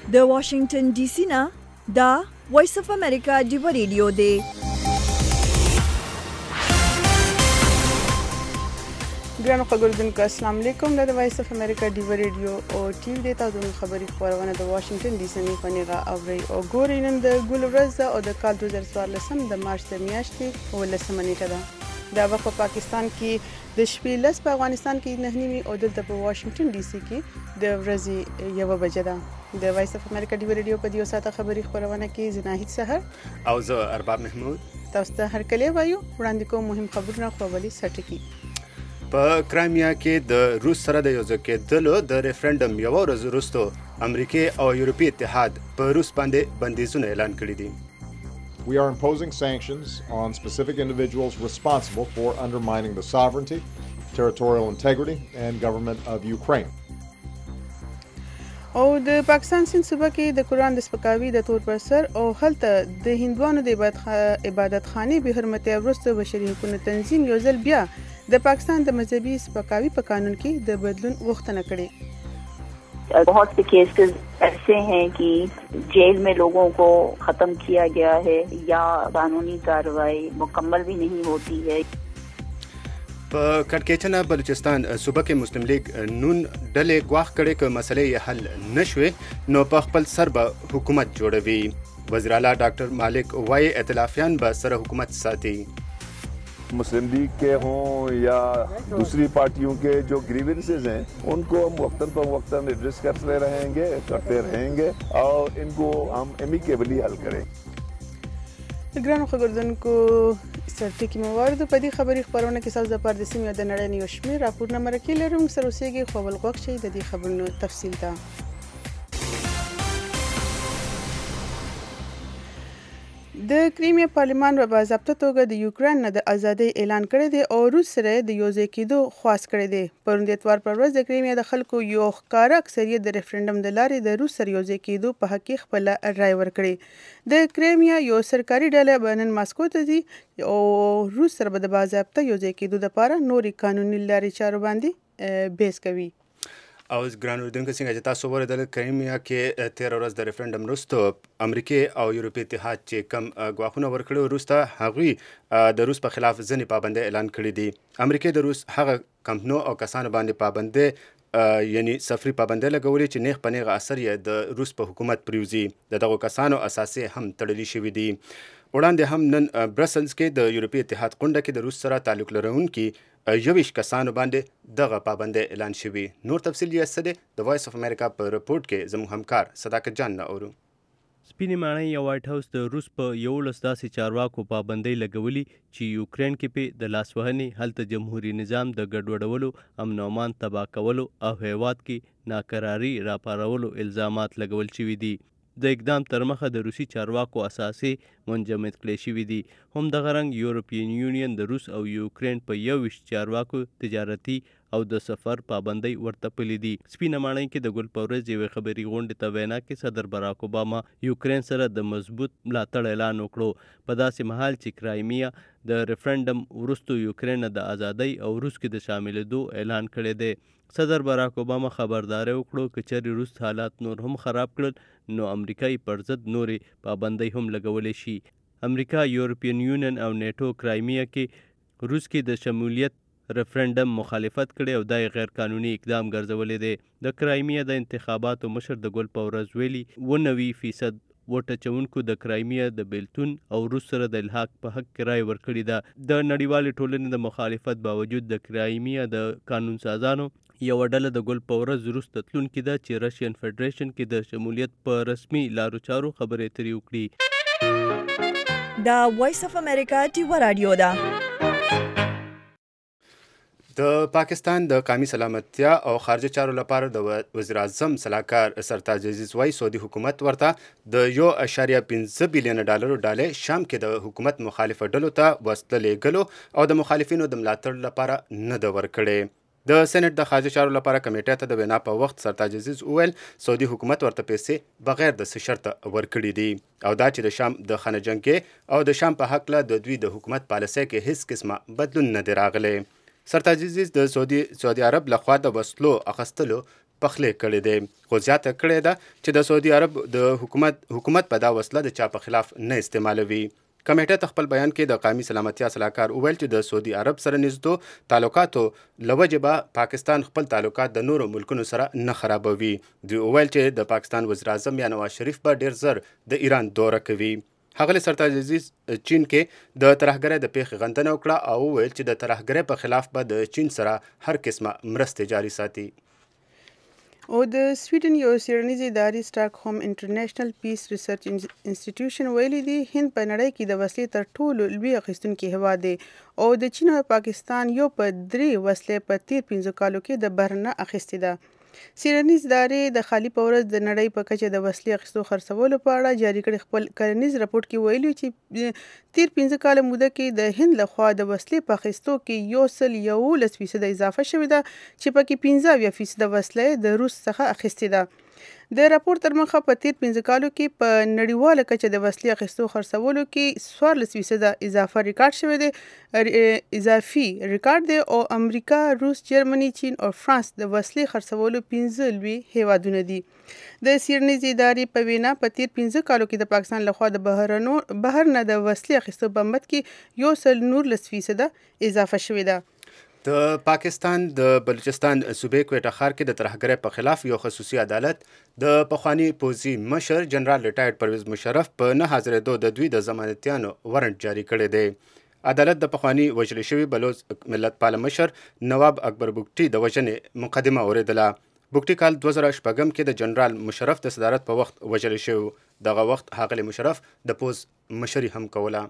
د واشنگټن ډي سي نه دا وایس اف امریکا ډیو ریډیو دی. ګرانو خبردونکو السلام علیکم. د وایس اف امریکا ډیو ریډیو او ټي وی د تاسو خبري خبرونه د واشنگټن ډي سي نه پنیغه اوري او ګوري نن د ګل ورځ او د کال 2014 د مارچ د میاشتې او لسمه نیټه ده. دا وخت په پاکستان کې د شپې لس، په افغانستان کې 9 او دلته په واشنگټن ډي سي کې د ورځې 1 بجه ده. د وایس اف امریکا ډیو ریډیو په دیو ساته خبري خبرونه کې زناهید سحر او زه ارباب محمود تاسو ته هر کله وایو وړاندې کوم مهم خبرونه خو ولې سټکی. په کرایمیا کې د روس سره د یو ځای کېدلو د ریفرنډم یو ورځ وروسته امریکا او یورپي اتحاد په روس باندې بندیزونه اعلان کړي دي. We are imposing sanctions on specific individuals responsible for undermining the sovereignty, territorial integrity, and government of Ukraine. او د پاکستان سند صوبه کې د قرآن د سپکاوي د تور پر سر او هلته د هندوانو د عبادت خانې به حرمت وروسته بشري حقوقو تنظیم یو ځل بیا د پاکستان د مذهبي سپکاوي په قانون کې د بدلون غوښتنه کړې. बहुत से केसेस ऐसे हैं कि जेल में लोगों को खत्म किया गया है या कानूनी कार्रवाई मुकम्मल भी नहीं होती है. په کټکېچنه بلوچستان صوبه کې مسلم لیگ نون ډلې ګواښ کړي که مسلې حل نشوي نو په خپل سر به حکومت جوړوي. وزیر اعلی ډاکټر مالک وایي ائتلافیان به سره حکومت ساتي. मुस्लिम लीग के हों या दूसरी पार्टियों के जो ग्रीवेंसेस हैं उनको हम वक्तन पर वक्तन एड्रेस करते रहेंगे और इनको हम एमिकेबली हल करें. ګرانو خبردونکو سرټکی موارد په دې خبري خبرونه کې ساز د پردسیم یا د نړۍ نیو شمیر راپورونه مرکې لرم سره اوسېږي خو ول غوښ شي د دې خبرونو تفصیل ده. د کریمیا پارلمان په باضابطه توګه د یوکرين نه د ازادۍ اعلان کړی دی او روس سره د یوځای کېدو خواست کړی دی. پرون د اتوار پر ورځ د کریمیا د خلکو یو ښکاره اکثریت د ریفرنډم د لارې د روس سره یوځای کېدو په حق کې خپل رائے ورکړي. د کریمیا یو سرکاري ډله بنن ماسکو ته ځي او روس سره د باضابطه یوځای کېدو لپاره نوري قانوني لارې چارو باندې بحث کوي. او ګران اردوونکو څنګه چې تاسو ورته کرایمیا کې 13 ورځ د ریفرنډم وروسته امریکا او یورپي اتحاد چې کم غواخونه ورکړي وروسته هغوی د روس په خلاف ځینې پابندۍ اعلان کړي دي. امریکا د روس هغه کمپنو او کسانو باندې پابندۍ یعنی سفري پابندۍ لګولې چې نیغ په نیغه اثر یې د روس په حکومت پریوزي. دغه کسانو اساسي هم تړلي شوي دي. وړاندې هم نن برسلز کې د یورپي اتحاد غونډه کې د روس سره تعلق لرونکي 21 کسانو باندې دغه پابندۍ اعلان شوي. نور تفصیل یې څه دی د وایس اف امریکا په رپورټ کې زموږ همکار صداقت جان نه اورو. سپینې ماڼۍ یا وایټ هاوس د روس په 11 داسې چارواکو پابندۍ لګولي چې یوکرين کې په د لاسوهنې هلته جمهوریت نظام د ګډوډولو امن او امان تباه کولو او هیواد کې ناکراری راپارولو الزامات لګول شوي دي. د اقدام تر مخه د روسي چارواکو اساسي منجمد کړي شوي دي. هم دغه رنګ یورپین یونین د روس او یوکرين په 21 چارواکو تجارتي او د سفر پابندۍ ورته پلي دي. سپینه ماڼۍ کې د ګل په ورځ یوې خبري غونډې ته وینا کې صدر باراک اوباما یوکرين سره د مضبوط ملاتړ اعلان وکړو په داسې مهال چې کرایمیا د ریفرنډم وروسته یوکرين د ازادۍ او روس کې د شاملېدو اعلان کړی دی. صدر باراک اوباما خبرداری وکړو که چېرې روس حالات نور هم خراب کړل نو امریکایي پر ضد نورې پابندۍ هم لګولی شي. امریکا، یورپین یونین او نیټو کرایمیا کې روس کې د شمولیت ریفرنډم مخالفت کړي او دا غیر قانوني اقدام ګرځولی دی. د کرایمیا د انتخاباتو مشر د ګل په ورځ ویلي 90% ووټ اچونکو د کرایمیا د بیلتون او روس سره د الحاق په حق کې رایه ورکړې ده. د نړیوالې ټولنې د مخالفت باوجود د کرایمیا د قانون سازانو یو ډله د ګل په ورځ وروسته تلونکې ده چې رشین فدریشن کې د شمولیت په رسمي لارو چارو خبرې اترې وکړي. دا وایس اف امریکا ډیو رادیو ده. د پاکستان د قومي سلامتیا او خارجه چارو لپاره د وزیر اعظم صلاحکار سرتاج عزیز وایي سعودي حکومت ورته د 1.5 بلین ډالرو ډالۍ شام کې د حکومت مخالف ډلو ته وسله لیږلو او د مخالفینو د ملاتړ لپاره نه ده ورکړې. د سېنات د خارجه چارو لپاره کمیټې ته د وینا په وخت سرتاج عزیز وویل سعودي حکومت ورته پیسې بغیر د څه شرط ورکړي دي او دا چې د شام د خانه جنګ او د شام په هکله د دوی د حکومت پالیسۍ کې هیڅ قسمه بدلون نه دی راغلی. سرتاج عزیز د سعودي عرب لخوا د وسلو اخیستلو پخلې کړې دی، خو زیاته کړې ده چې د سعودي عرب د حکومت په دا وسله د چا په خلاف نه استعمالوي. کمیټه ته خپل بیان کې د قومي سلامتیا صلاحکار وویل چې د سعودي عرب سره نږدې تعلقاتو له وجې به پاکستان خپل تعلقات د نورو ملکونو سره نه خرابوي. دوی وویل چې د پاکستان وزیر اعظم یا نواز شریف به ډیر زر د ایران دوره کوي. ښاغلي سرتاج عزیز چین کې د ترهګرۍ د پیښې غندنه وکړه او وویل چې د ترهګرۍ په خلاف به د چین سره هر قسمه مرستې جاري ساتي. او د سویډن یو څیړنیز ادارې سټاکهوم انټرنیشنل پیس ریسرچ انسټیټیوشن ویلي دي هند په نړۍ کې د وسلې تر ټولو لوی اخیستونکي هیواد دی او د چین او پاکستان یو په 3 وسلې په تیر 15 کالو کې د بهر نه اخیستې ده. څیړنیز ادارې د خالي په ورځ د نړۍ په کچه د وسلې اخیستو خرڅولو په اړه جاري کړي خپل کلنیز راپورټ کې ویلي چې تیر 15 کاله موده کې د هند لخوا د وسلې په اخیستو کې 11% اضافه شوې ده چې پکې 15% وسلې د روس څخه اخیستې ده. د راپور تر مخه په تیر 15 کالو کې په نړیواله کچه د وسلې اخیستو خرڅولو کې 14% اضافه ریکارډ شوی دی اضافي ریکارډ دی او امریکا، روس، جرمني، چین او فرانس د وسلې خرڅولو 15 لوی هیوادونه دي. د څیړنیز ادارې په وینا په تیر 15 کالو کې د پاکستان لخوا د بهر نه د وسلې اخیستو په مت کې 19% اضافه شوې ده. د پاکستان د بلوچستان صوبې کوټه ښار کې د ترهګرۍ په خلاف یو خصوصي عدالت د پخوانی پوځي مشر جنرال ریټایرډ پرویز مشرف په نه حاضرېدو د دوی د ضمانتیانو وارنټ جاری کړی دی. عدالت د پخوانی وژل شوي بلوچ ملت پال مشر نواب اکبر بګټي د وژنې مقدمه اوریدله. بګټي کال 2006 کې د جنرال مشرف د صدارت په وخت وژل شوی. دغه وخت ښاغلی مشرف د پوځ مشري هم کوله.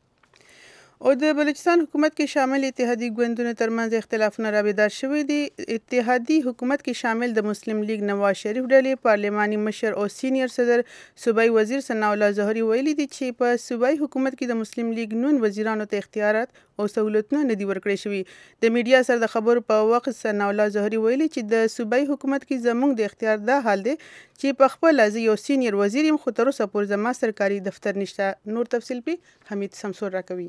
او د بلوچستان حکومت کې شامل اتحادي ګوندونو ترمنځ اختلافونه رابیدار شوي دي. اتحادي حکومت کې شامل د مسلم لیگ نواز شریف ډلې پارلماني مشر او سینیئر صدر صوبایي وزیر ثناء الله ظهري ویلي دي چې په صوبایي حکومت کې د مسلم لیگ نون وزیرانو ته اختیارات او سہولتونه نه دي ورکړي شوي. د میډیا سره د خبرو په وخت ثناء الله ظهري ویلي چې د صوبایي حکومت کې زموږ د اختیار دا حال دی چې په خپل از یو سینیئر وزیر يم خو تر اوسه پورې زما سرکاري دفتر نشته. نور تفصیل په حمید سمسور راکوي.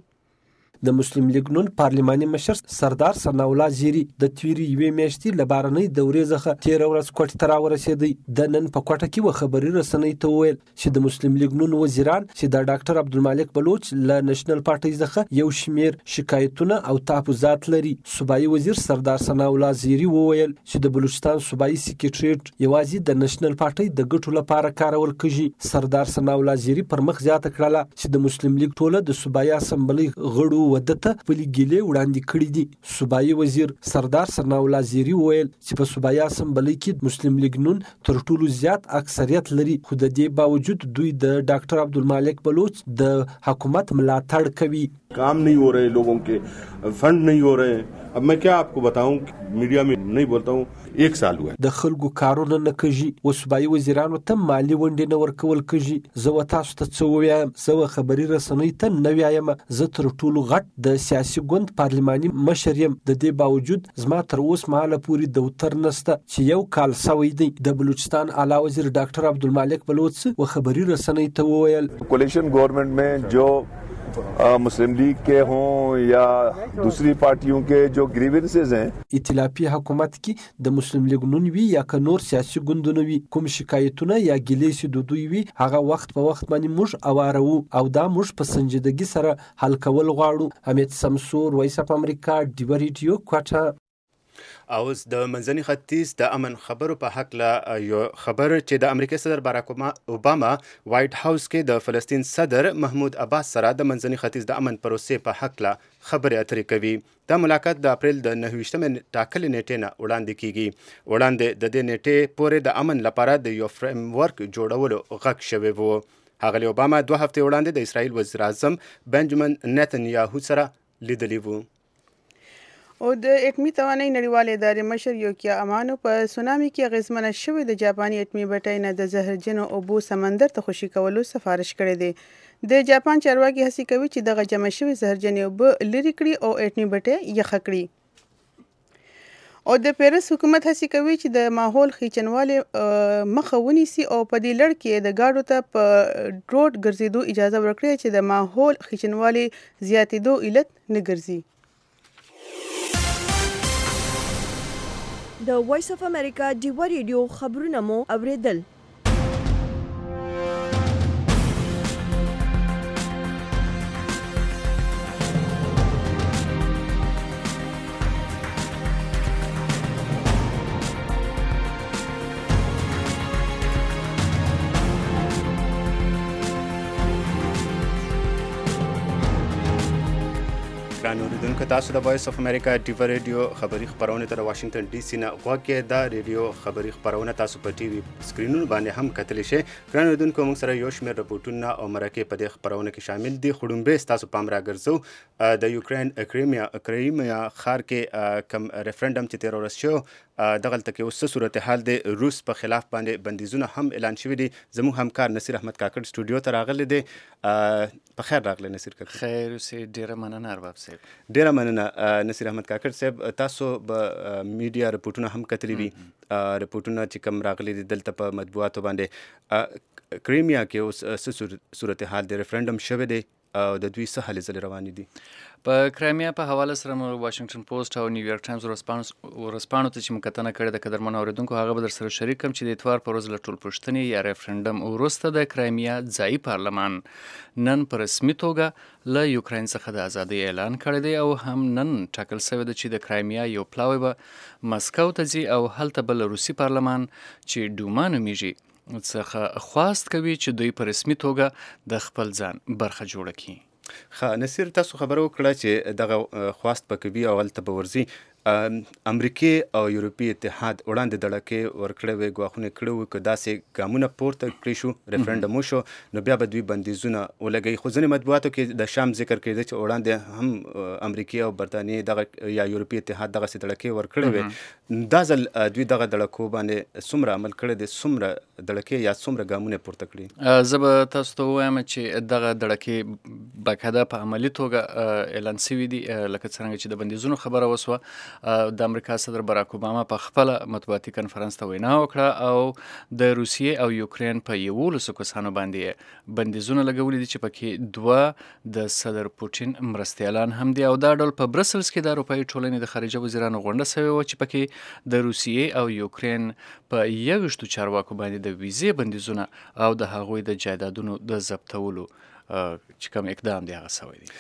د مسلم لیگ نون پارلماني مشر سردار ثناء الله زیری د تیری یوې میاشتې له بارنۍ دورې څخه 13 ورځ کوټې ته راورسېدی. د نن په کوټه کې و خبري رسنۍ ته وویل چې د مسلم لیگ نون وزیران چې د ډاکټر عبدالمالک بلوچ له نېشنل پارټۍ څخه یو شمیر شکایتونه او تحفظات لري. صوبایي وزیر سردار ثناء الله زیری وویل چې د بلوچستان صوبایي سکریټریټ یوازې د نېشنل پارټۍ د ګټو لپاره کارول کیږي. سردار ثناء الله زیری پر مخ زیاته کړله چې د مسلم لیگ ټوله د صوبایي اسمبلی غړو ودته خپلې ګیلې وړاندې کړي دي. صوبایي وزیر سردار ثناء الله زیری وویل چې په صوبایي اسمبلی کې مسلم لیگ نون تر ټولو زیات اکثریت لري خو د دې باوجود دوی د ډاکټر عبدالمالک بلوچ د حکومت ملاتړ کوي. काम नहीं हो रहे, लोगों के फंड नहीं हो रहे. अब मैं क्या आपको बताऊं, मीडिया में नहीं बोलता हूं, 1 साल हुआ. د خلکو کارونه نه کوي او صوبایي وزیرانو ته مالی ونډې نه ورکول کوي. زه تاسو ته څه وایم، زه خبري رسنۍ ته نه وایم. زه تر ټولو غټ د سیاسي ګوند پارلماني مشر یم. د دې باوجود زما تر اوس مهاله پورې دفتر نشته چې یو کال سوی دی. د بلوچستان اعلی وزیر ډاکټر عبدالمالک بلوچ و خبري رسنۍ ته وویل कोलिशन गवर्नमेंट में जो मुस्लिम लीग के हों या दूसरी पार्टियों के जो ग्रीवेंसेस हैं, ائتلافي حکومت کې د مسلم لیگ نون وی یا که نور سیاسي ګوندونه وي کوم شکایتونه یا ګیلې چې د دوی وي هغه وخت په وخت باندې موږ اوارو او دا موږ په سنجیدګي سره حل کول غواړو. حمید سمسور، وایس اف امریکا، ډیو ریډیو کوټه. او د منځني ختیځ د امن خبرو په حق له یو خبر چې د امریکا صدر باراک اوباما وایټ هاوس کې د فلسطین صدر محمود عباس سره د منځني ختیځ د امن پروسې په حق له خبرې اترې کوي. دا ملاقات د اپریل د 29 ټاکلې نیټې نه وړاندې کیږي. وړاندې د دې نیټې پورې د امن لپاره د یو فریم ورک جوړولو غږ شوی وو. ښاغلی اوباما 2 هفتې وړاندې د اسرائیل وزیر اعظم بنجمن نتنیاهو سره لیدلی وو. او د اټمي توانایي نړیوالې ادارې مشر یوکیا امانو په سونامي کې اغېزمنه شوې د جاپاني اټمي بټۍ نه د زهرجنو اوبو سمندر ته خوشي کولو سفارش کړی دی. د جاپان چارواکي هڅې کوي چې دغه جمع شوې زهرجنې اوبه لرې کړي او اټمي بټۍ یخه کړي. او د پیرس حکومت هڅې کوي چې د ماحول خیچنوالې مخه ونیسي او په دې لړ کې د ګاډو ته په روډ ګرځېدو اجازه ورکړي چې د ماحول خیچنوالې زیاتېدو علت نه ګرځي. د وایس اف امریکا ډیوه ریډیو خبرونه مو اوریدل. اوریدونکو تاسو د وایس اف امریکا ډیوه ریډیو خبری خبرونه تر واشنگټن ډي سي نه غواړئ دا ریډیو خبری خبرونه تاسو په ټي وي سکرینونو باندې هم کتلی شئ. ګران اوریدونکو موږ سره یو شمېر رپورټونه او مرکې په دې خبرونه کې شامل دي. خړومبه تاسو پام راګرځو د یوکرين کریمیا ښار کې کم ریفرندم چې تیر ورځ شو دغلته کې اوس صورتحال د روس په خلاف باندې بندیزونه هم اعلان شوي دي. زموږ همکار نصیر احمد کاکړ سټوډیو ته راغلی دی. په خیر راغلی نصیر کاکړ. خیر اوسې. ډیره مننه ارباب صاحب. ډیره مننه نصیر احمد کاکړ صاحب. تاسو به میډیا رپورټونه هم کتلی وي. رپورټونه چې کوم راغلي دي دلته په مطبوعاتو باندې کریمیا کې اوس څه صورتحال د ریفرندم شوی دی او د دوی څه هلې ځلې روانې دي. په کریمیا په حواله سره مو واشنگټن پوسټ او نیویارک ټایمز ورسپانو ته چې مکتنه کړې د قدرمن اوریدونکو هغه به در سره شریک کم چې د اتوار په ورځ له ټولپوښتنې یا ریفرندم وروسته د کریمیا ځایي پارلمان نن په رسمي توګه له یوکرين څخه د ازادۍ اعلان کړی دی او هم نن ټاکل شوی ده چې د کریمیا یو پلاوی به مسکو ته ځي او هلته به له روسي پارلمان چې ډوما نومیږي څخه خواست کوي چې دوی په رسمي توګه د خپل ځان برخه جوړه کړي. نصیر تاسو خبره وکړه چې دغه خواست به کوي او هلته به ورځي. امریکې او یورپي اتحاد وړاندې دړکې ورکړې وې ګواښونه کړي وو که داسې ګامونه پورته کړی شو ریفرنډم وشو نو بیا به دوی بندیزونه ولګوي. خو ځینې مطبوعاتو کې د شام ذکر کېده چې وړاندې هم امریکې او برطانیې دغه یا یورپي اتحاد دغسې دړکې ورکړې وې. دا ځل دوی دغه دړکو باندې څومره عمل کړی دی، څومره دړکې یا څومره ګامونه پورته کړي؟ زه به تاسو ته ووایم چې دغه دړکې باقاعده په عملي توګه اعلان شوي دي. لکه څرنګه چې د بندیزونو خبره وسوه، د امریکا صدر باراک اوباما په خپل مطبوعاتي کنفرانس ته وینا وکړه او د روسیې او یوکرين په 11 کسانو باندې بندیزونه لګولي دي چې پکې 2 د صدر پوټین مرستیالان هم دي. او دا ډول په برسلز کې د اروپایي ټولنې د خارجه وزیرانو غونډه شوې وه چې پکې د روسیې او یوکرين په 21 چارواکو باندې د ویزې بندیزونه او د هغوی د جایدادونو د ضبطولو چې کوم اقدام دی هغه شوی دی.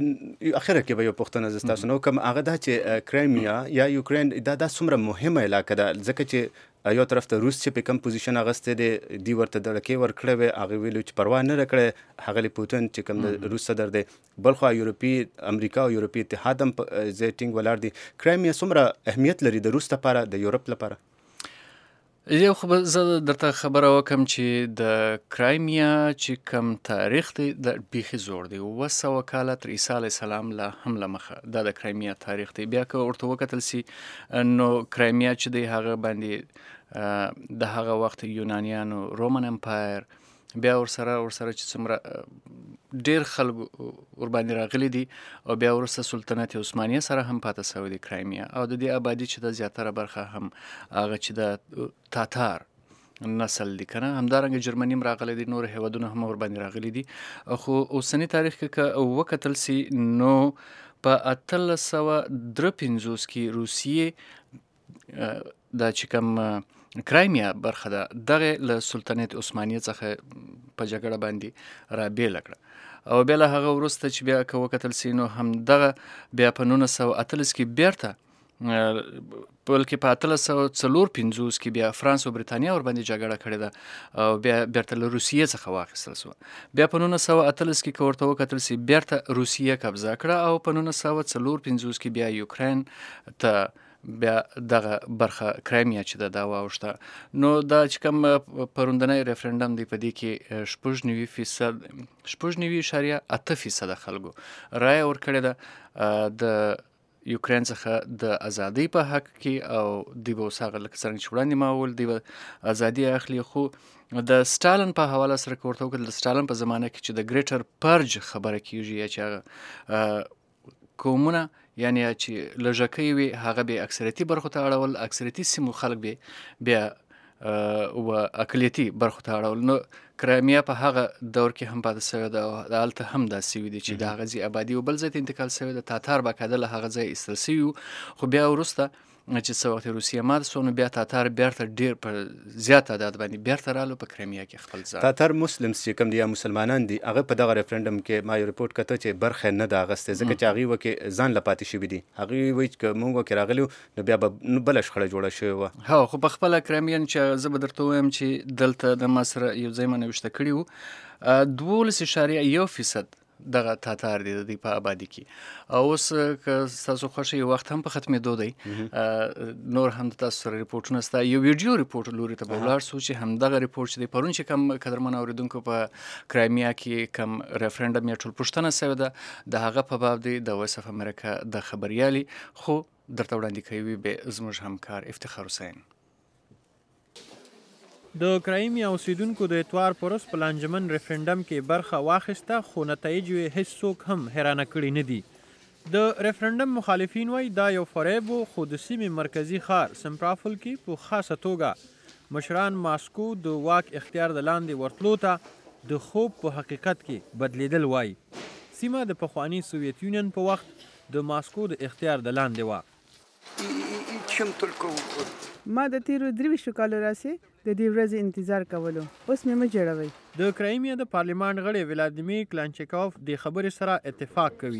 اخره کې به یو پوښتنه زه ستاسو نه وکړم، هغه دا چې کریمیا یا یوکرين دا څومره مهمه علاقه ده، ځکه چې یو طرف ته روس چې په کوم پوزیشن اغستی دی دی ورته دړکې ورکړی وې، هغې ویلو چې پروا نه ده کړې هغلی پوتین چې کوم د روس صدر دی. بل خوا امریکا او یورپي اتحاد هم ځای ټینګ ولاړ دي. کریمیا څومره اهمیت لري د روس لپاره، د یورپ لپاره؟ یو خو زه درته خبره وکم چې د کرایمیا چې کوم تاریخ دی د بیخي زوړ دی، 200 کاله تر عیسی علیه السلام له هم له مخه دا د کرایمیا تاریخ دی. بیا که ورته وکتل سي نو کرایمیا چې دی هغه باندې د هغه وخت یونانیانو رومن امپایر بیا ورسره چې څومره ډیر خلکو ورباندې راغلي دي او بیا وروسته سلطنت عثمانیه سره هم پاته شوی دی کرایمیا. او د دې آبادي چې د زیاتره برخه هم هغه چې د تاتار نسل دي کنه، همدارنګه جرمني هم راغلی دي، نور هیوادونه هم ورباندې راغلي دي. خو اوسنی تاریخ کې که وکتل سي نو په 1853 کې روسیې دا چې کوم کرایمیا برخه ده دغه له سلطنت عثمانیه څخه په جګړه باندې را بیله کړه او بیا له هغه وروسته چې بیا که وکتل سي نو همدغه بیا په 1918 کې بیرته بلکې په 1854 کې بیا فرانس او بریتانیا ورباندې جګړه کړې ده او بیا بیرته له روسیې څخه واخیستل شوه. بیا په 1918 کې که ورته وکتل سي بیرته روسیې قبضه کړه او په 1954 کې بیا یوکرين ته بیا دغه برخه کرایمیا چې دا واوښته. نو دا چې کوم پروندنی ریفرنډم دی په دې کې 96.8% خلکو رایه ورکړې ده د یوکرين څخه د ازادۍ په حق کې او دی به اوس هغه لکه څرنګه چې وړاندې ما وویل دی به ازادي اخلي. خو د سټالن په حواله سره که ورته وکتل د سټالن په زمانه کې چې د ګریټر پرج خبره کېږي یا چې هغه قومونه یعنی چې لږکۍ وي هغه به اکثریتي برخو ته اړول، اکثریتي سیمو خلک به بیا و اقلیتي برخو ته اړول. نو کرایمیا په هغه دور کې هم پاتې شوی ده او هلته هم داسې وي دي چې د هغه ځای آبادي او بل ځای ته انتقال شوی ده. تاتار باقاعده له هغه ځای ایستل شوي وو، خو بیا وروسته چې څه وخت روسیه مات سو نو بیا تاتار بیرته ډیر په زیات تعداد باندې بیرته رالو په کرایمیا کې خپل ځای. تاتار مسلمز چې کوم دي یا مسلمانان دي هغه په دغه ریفرندم کې ما یو ریپورت کته چې برخه نه ده اغسته ځکه چې هغه وکي ځان لپاتې شوی دي. هغه وایي چې موږ وکي راغلو نو بیا به بل شخړه جوړه شوی و. ها خو په خپل کرایمیان چې زه به درته وایم چې دلته د مصر یو ځای منوشته کړی و 12.1% دغه تاتار دي د په آبادی کې. اوس که تاسو خوښ یو وخت هم په ختمېدو دی نور هم تاسو سره ریپورټونه ستا یو ویډیو ریپورټ لوري ته به ولاړ سو چې همدغه ریپورټ چې دی پرون چې کوم قدرمن اوریدونکو په کرایمیا کې کوم ریفرندم یا ټول پوښتنه سوې ده د هغه په باب دی د وایس اف امریکا د خبريالي خو درته وړاندې کوي به زموږ همکار افتخار حسین. د کرایمیا اوسیدونکو د اتوار پرس په لانجمن ریفرندم کې برخه واخیسته خو نتایج یې هیڅ څوک هم حیرانه کړي نه دي. د ریفرندم مخالفین وایي دا یو فریب و خو د سیمې مرکزی ښار سمپرافل کې په خاصه توګه مشران ماسکو د واک اختیار د لاندې ورتلو ته د خوب په حقیقت کې بدلیدل وایي. سیمه د پخواني سوویت یونین په وخت د ماسکو د اختیار د لاندې وه. ما د تیرو 23 کالو راسي د دې ورځې انتظار کولو اوس مې مجړوي. د کرایمیا د پارلمان غړي ولادیمیر کلانچیکوف د خبرې سره اتفاق کوي.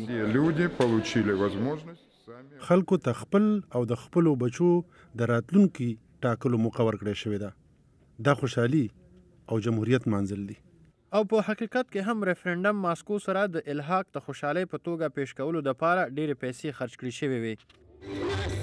خلکو ته خپل او د خپلو بچو د راتلونکي ټاکلو موقع ورکړې شوې ده. دا خوشحالي او جمهوریت منزل دي. او په حقیقت کې هم ریفرندم ماسکو سره د الحاق د خوشحالۍ په توګه پیش کولو دپاره ډېرې پیسې خرج کړي شوې وې.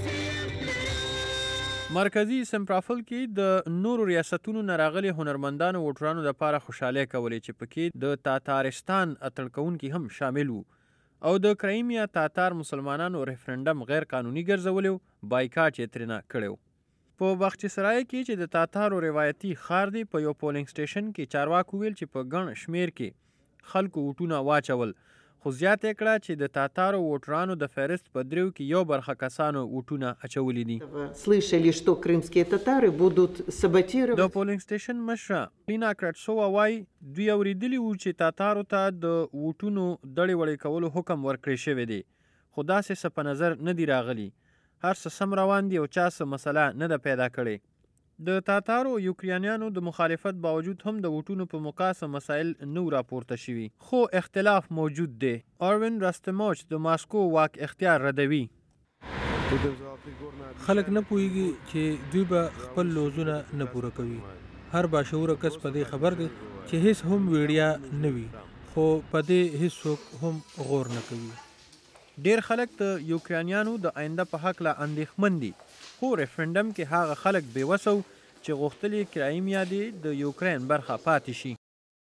مرکزی سمپرافل کې د نورو ریاستونو نه راغلي هنرمندانو ووټرانو دپاره خوشحالۍ کولې چې پکې د تاتارستان اتل کوونکي هم شامل وو او د کرایمیا تاتار مسلمانانو ریفرندم غیر قانوني ګرځولی بایکاټ یې ترېنه کړی. په باغچه‌سرای کې چې د تاتارو روایتي ښار دی په یو پولینګ سټیشن کې چارواکو ویل چې په ګڼ شمیر کې خلکو ووټونه واچول خو زیاته کړه چې د تاتارو ووټرانو د فهرست په دریو کې یو برخه کسانو ووټونه اچولي دي. د پولینګ سټیشن مشره لینا کرټسووا وایي دوی اورېدلي وو چې تاتارو ته د ووټونو دړې وړې کولو حکم ورکړی شوی دی خو داسې څه په نظر نه دی راغلي. هر څه سم روان دي او چا څه مسله نه ده پیدا کړې. د تاتارو یوکرانیانو د مخالفت باوجود هم د ووټونو په مقاسه مسایل نو راپورته شوي خو اختلاف موجود دی. اروین راستموچ د ماسکو واک اختیار ردوي. خلک نه پوهیږي چې دوی به خپل لوزونه نه پوره کوي. هر باشعوره کس په دې خبر دی چې هیڅ هم ویډیا نه وي خو په دې هیڅوک هم غور نه کوي. ډیر خلک د یوکرانیانو د آینده په هکله اندېښمن دي خو ریفرندم کې هغه خلک بېوسه وو چې غوښتل یې کرایمیا دې د یوکرین برخه پاتې شي.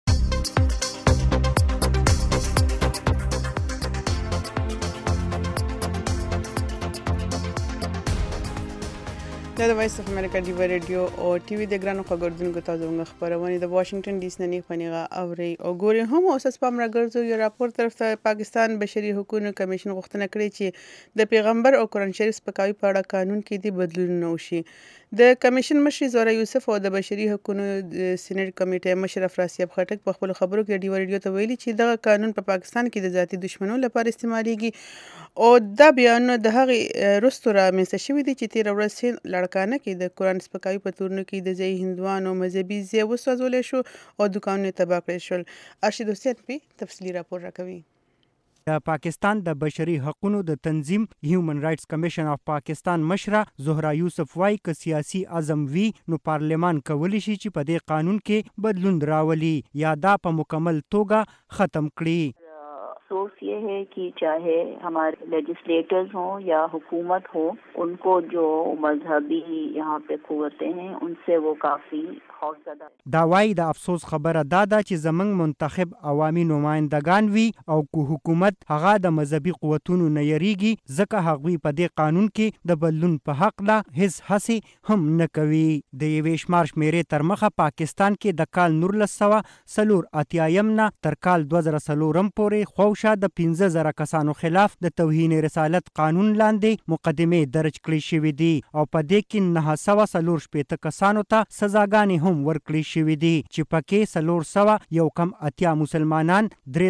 دا د وایس اف امریکا ډیو ریډیو او ټي وي د ګرانو خبردونکو تاسو موږ خبرونه د واشنگټن ډي سي نه پنیغه اوري او ګوري هم اوس په امرګرځو یو راپور طرف ته پاکستان بشري حقوقو کمیشن غوښتنه کړې چې د پیغمبر او قرآن شریف سپکاوي په اړه قانون کې د بدلون وشي. د کمیشن مشر زهرا یوسف او د بشري حقوقو سینټ کمیټې مشر افراسیاب خټک په خپل خبرو کې ډیو ریډیو ته ویلي چې دغه قانون په پاکستان کې د ذاتي دشمنو لپاره استعمالېږي او دا بیان د هغې وروسته رامنځته شوي دي چې تېره ورځ لړکانه کې د قرآن سپکاوي په تورنو کې د ځایي هندوانو مذهبي ځای وسوځولی شو او دوکانونه تباه کړل شول. ارشد حسین پې تفصیلي راپور راکوي. د پاکستان د بشري حقوقو د تنظیم هیومن رائټس کمیشن اف پاکستان مشره زهرا یوسف وايي که سیاسي عزم وي نو پارلمان کولی شي چې په دې قانون کې بدلون راولي یا دا په مکمل توګه ختم کړي. अफसोस ये है कि चाहे हमारे लेजिस्लेटर्स हों या हुकूमत हो, उनको जो मजहबी यहाँ पे कुव्वतें हैं उनसे वो काफ़ी खौफजदा. دا وايي د افسوس خبره دا ده چې زمنګ منتخب عوامي نمائندگان وي او کو حکومت هغه د مذهبي قوتونو نه یریږي ځکه هغوی په دې قانون کې د بدلون په حق لا هیڅ هڅې هم نه کوي. د یوې شمار شمیرې تر مخه پاکستان کې د کال 1984 نه تر کال 2004 پورې شا د 15000 کسانو خلاف د توهین رسالت قانون لاندې مقدمه درج کړې شوې دي او په دې کې 940 کسانو ته سزاګانې هم ورکړې شوې دي چې پکې 400 یو کم اتیا مسلمانان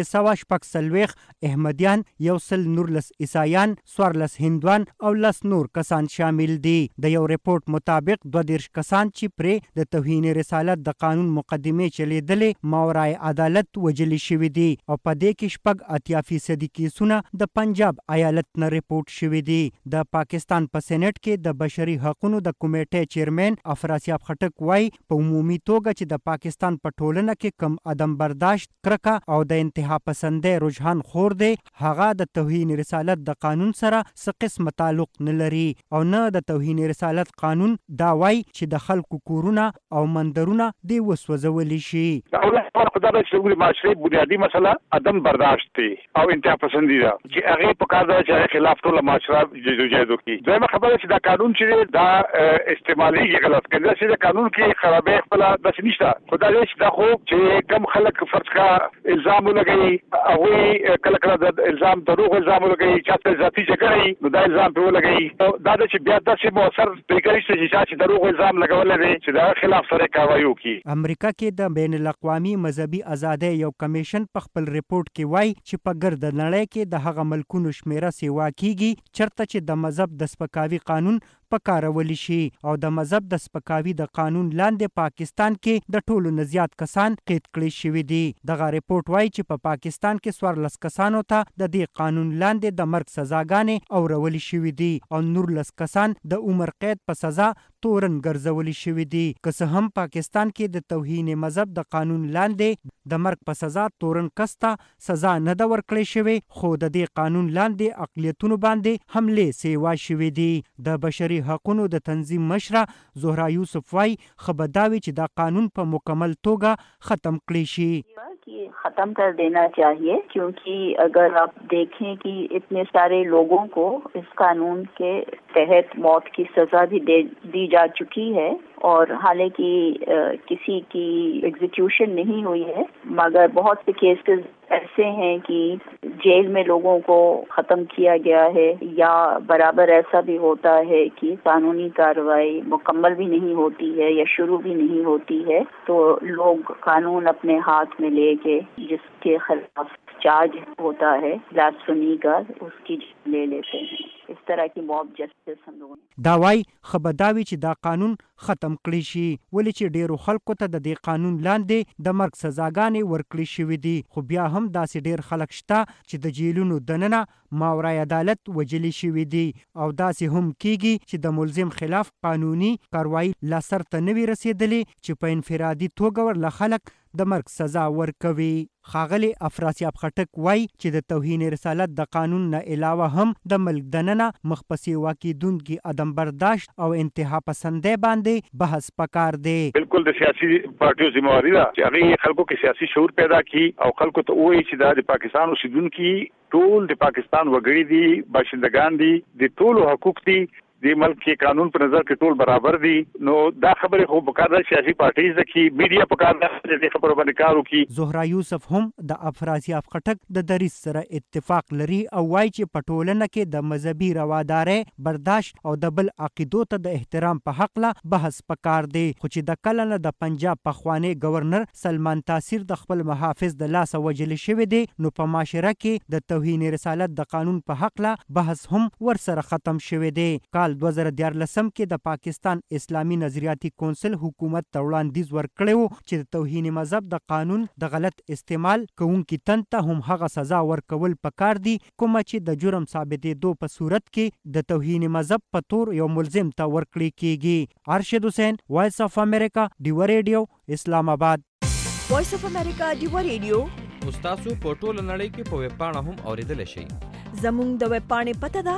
340 احمدیان 119 عیسایان 14 هندوان او 10 نور کسان شامل دي د یو ریپورت مطابق 22 کسان چې پرې د توهین رسالت د قانون مقدمه چلیدلې ماورای عدالت وجلی شوې دي او په دې کې 80% کیسونه د پنجاب ایالت نه ریپورت شوې دي د پاکستان په سېنات کې د بشري حقوقو د کمیټې چیرمن افراسیاب خټک وایي په عمومي توګه چې د پاکستان په ټولنه کې کم عدم برداشت کرکه او د انتها پسندۍ رجحان خور دی هغه د توهین رسالت د قانون سره څه قسم تعلق نه لري او نه د توهین رسالت قانون دا وایي چې د خلکو کورونه او مندرونه دی وسوځولی شي. خدای چې معاشري بنیادی مسله عدم برداشت دی او انتها پسندي ده چې هغه په کار ده چې خلاف ټول معاشره جدوجہد وکړي. دویمه خبره چې دا قانون چې دا استعمالي غلط کړي چې دا قانون کې خرابې خپل د نشته خدای چې دا خو چې کم خلک فرض کا الزام لګي او کله کله د الزام دروغ الزام لګي چې ذاتي جګړه نو دا الزام په لګي دا چې بیا د موثر طریقې چې دروغ الزام لګول دي چې دا خلاف سره کاوي وکړي. امریکا کې د بین الاقوامي مذهبي ازادۍ یو کمیشن په خپل ریپورت کې وایي چې په ګرد نړۍ کې د هغه ملکونو شمیره سیوا کیږي چرته چې د مذهب د سپکاوي قانون پکارولی شي او د مذهب د سپکاوي د قانون لاندې پاکستان کې د ټولو نه زیات کسان قید کړي شوي دي. دغه ریپورت وایي چې په پاکستان کې 14 کسانو ته د دې قانون لاندې د مرګ سزاګانې اورولي شوي دي او 19 کسان د عمر قید په سزا تورن ګرځولي شوي دي. که څه هم پاکستان کې د توهین مذهب د قانون لاندې د مرګ په سزا تورن کس ته سزا نه ده ورکړې شوې خو د دې قانون لاندې اقلیتونو باندې حملې سیوا شوي دي. د بشري حقوقو د تنظیم مشره زهرا یوسف وايي خبرداوي چې دا قانون په مکمل توګه ختم کړی شي. कि ख़त्म कर देना चाहिए क्योंकि अगर आप देखें कि इतने सारे लोगों को इस कानून के तहत मौत की सज़ा भी दी जा चुकी है और हालांकि किसी की एग्जीक्यूशन नहीं हुई है मगर बहुत से केसेस ऐसे हैं कि जेल में लोगों को ख़त्म किया गया है या बराबर ऐसा भी होता है कि कानूनी कार्रवाई मुकम्मल भी नहीं होती है या शुरू भी नहीं होती है तो लोग कानून अपने हाथ में लेके जिसके खिलाफ चार्ज होता है ब्लास्फेमी का उसकी ले लेते हैं. इस तरह की मॉब जस्टिस हम लोगों دا وای خبرداوی چې دا قانون ختم کړی شي ولې چې ډیرو خلکو ته د دې قانون لاندې د مرګ سزاګانې ورکړي شوې دي خو بیا هم داسې ډیر خلک شته چې د جیلونو دننه ماورای عدالت وجلی شوې دي او داسې هم کیږي چې د ملزم خلاف قانوني کاروایی لا سرته نه وي رسیدلې چې په انفرادي توګه ورله خلک د مرګ سزا ورکوي. ښاغلي افراسیاب خټک وای چې د توهین رسالت د قانون نه علاوه هم د ملک دننه مخپسې واقعیدونکي عدم برداشت او انتها پسندۍ باندې بحث پکار دی. بالکل د سیاسي پارټیو ذمہواری ده چې هغه خلکو کې سیاسي شعور پیدا کړي او خلکو ته وایي چې د پاکستان اوسیدونکي ټول د پاکستان وګړي دي باشندگان دي د ټول حقوق دي د ملک کې قانون په نظر کې ټول برابر دي نو دا خبره خو بقاعده سیاسي پارټیز د کی میډیا په کار د خبرو باندې کار وکړي. زهرا یوسف هم د افراسیاب خټک د دریځ سره اتفاق لري او وایي چې په ټولنه کې د مذهبي روادارۍ برداشت او د بل عقیدو ته د احترام په حق له بحث پکار دی خو چې د کله نه د پنجاب پخوانی گورنر سلمان تاثیر د خپل محافظ د لاسه وجل شوی دی نو په معاشره کې د توهین رسالت د قانون په حق له بحث هم ورسره ختم شوی دی. کال 2014 کې د پاکستان اسلامي نظریاتي کونسل حکومت ته وړاندیز ورکړی و چې د توهین مذهب د قانون د غلط استعمال کوونکي تن ته هم هغه سزا ورکول پکار دي کومه چې د جرم ثابتېدو په صورت کې د توهین مذهب په تور یو ملزم ته ورکړی کیږي. ارشد حسین وایس اف امریکا ډیو ریډیو اسلام آباد. وایس اف امریکا ډیو ریډیو تاسو په ټوله نړۍ کې په ویب پاڼه هم اوریدلی شئ. زموږ د ویب پاڼې پته ده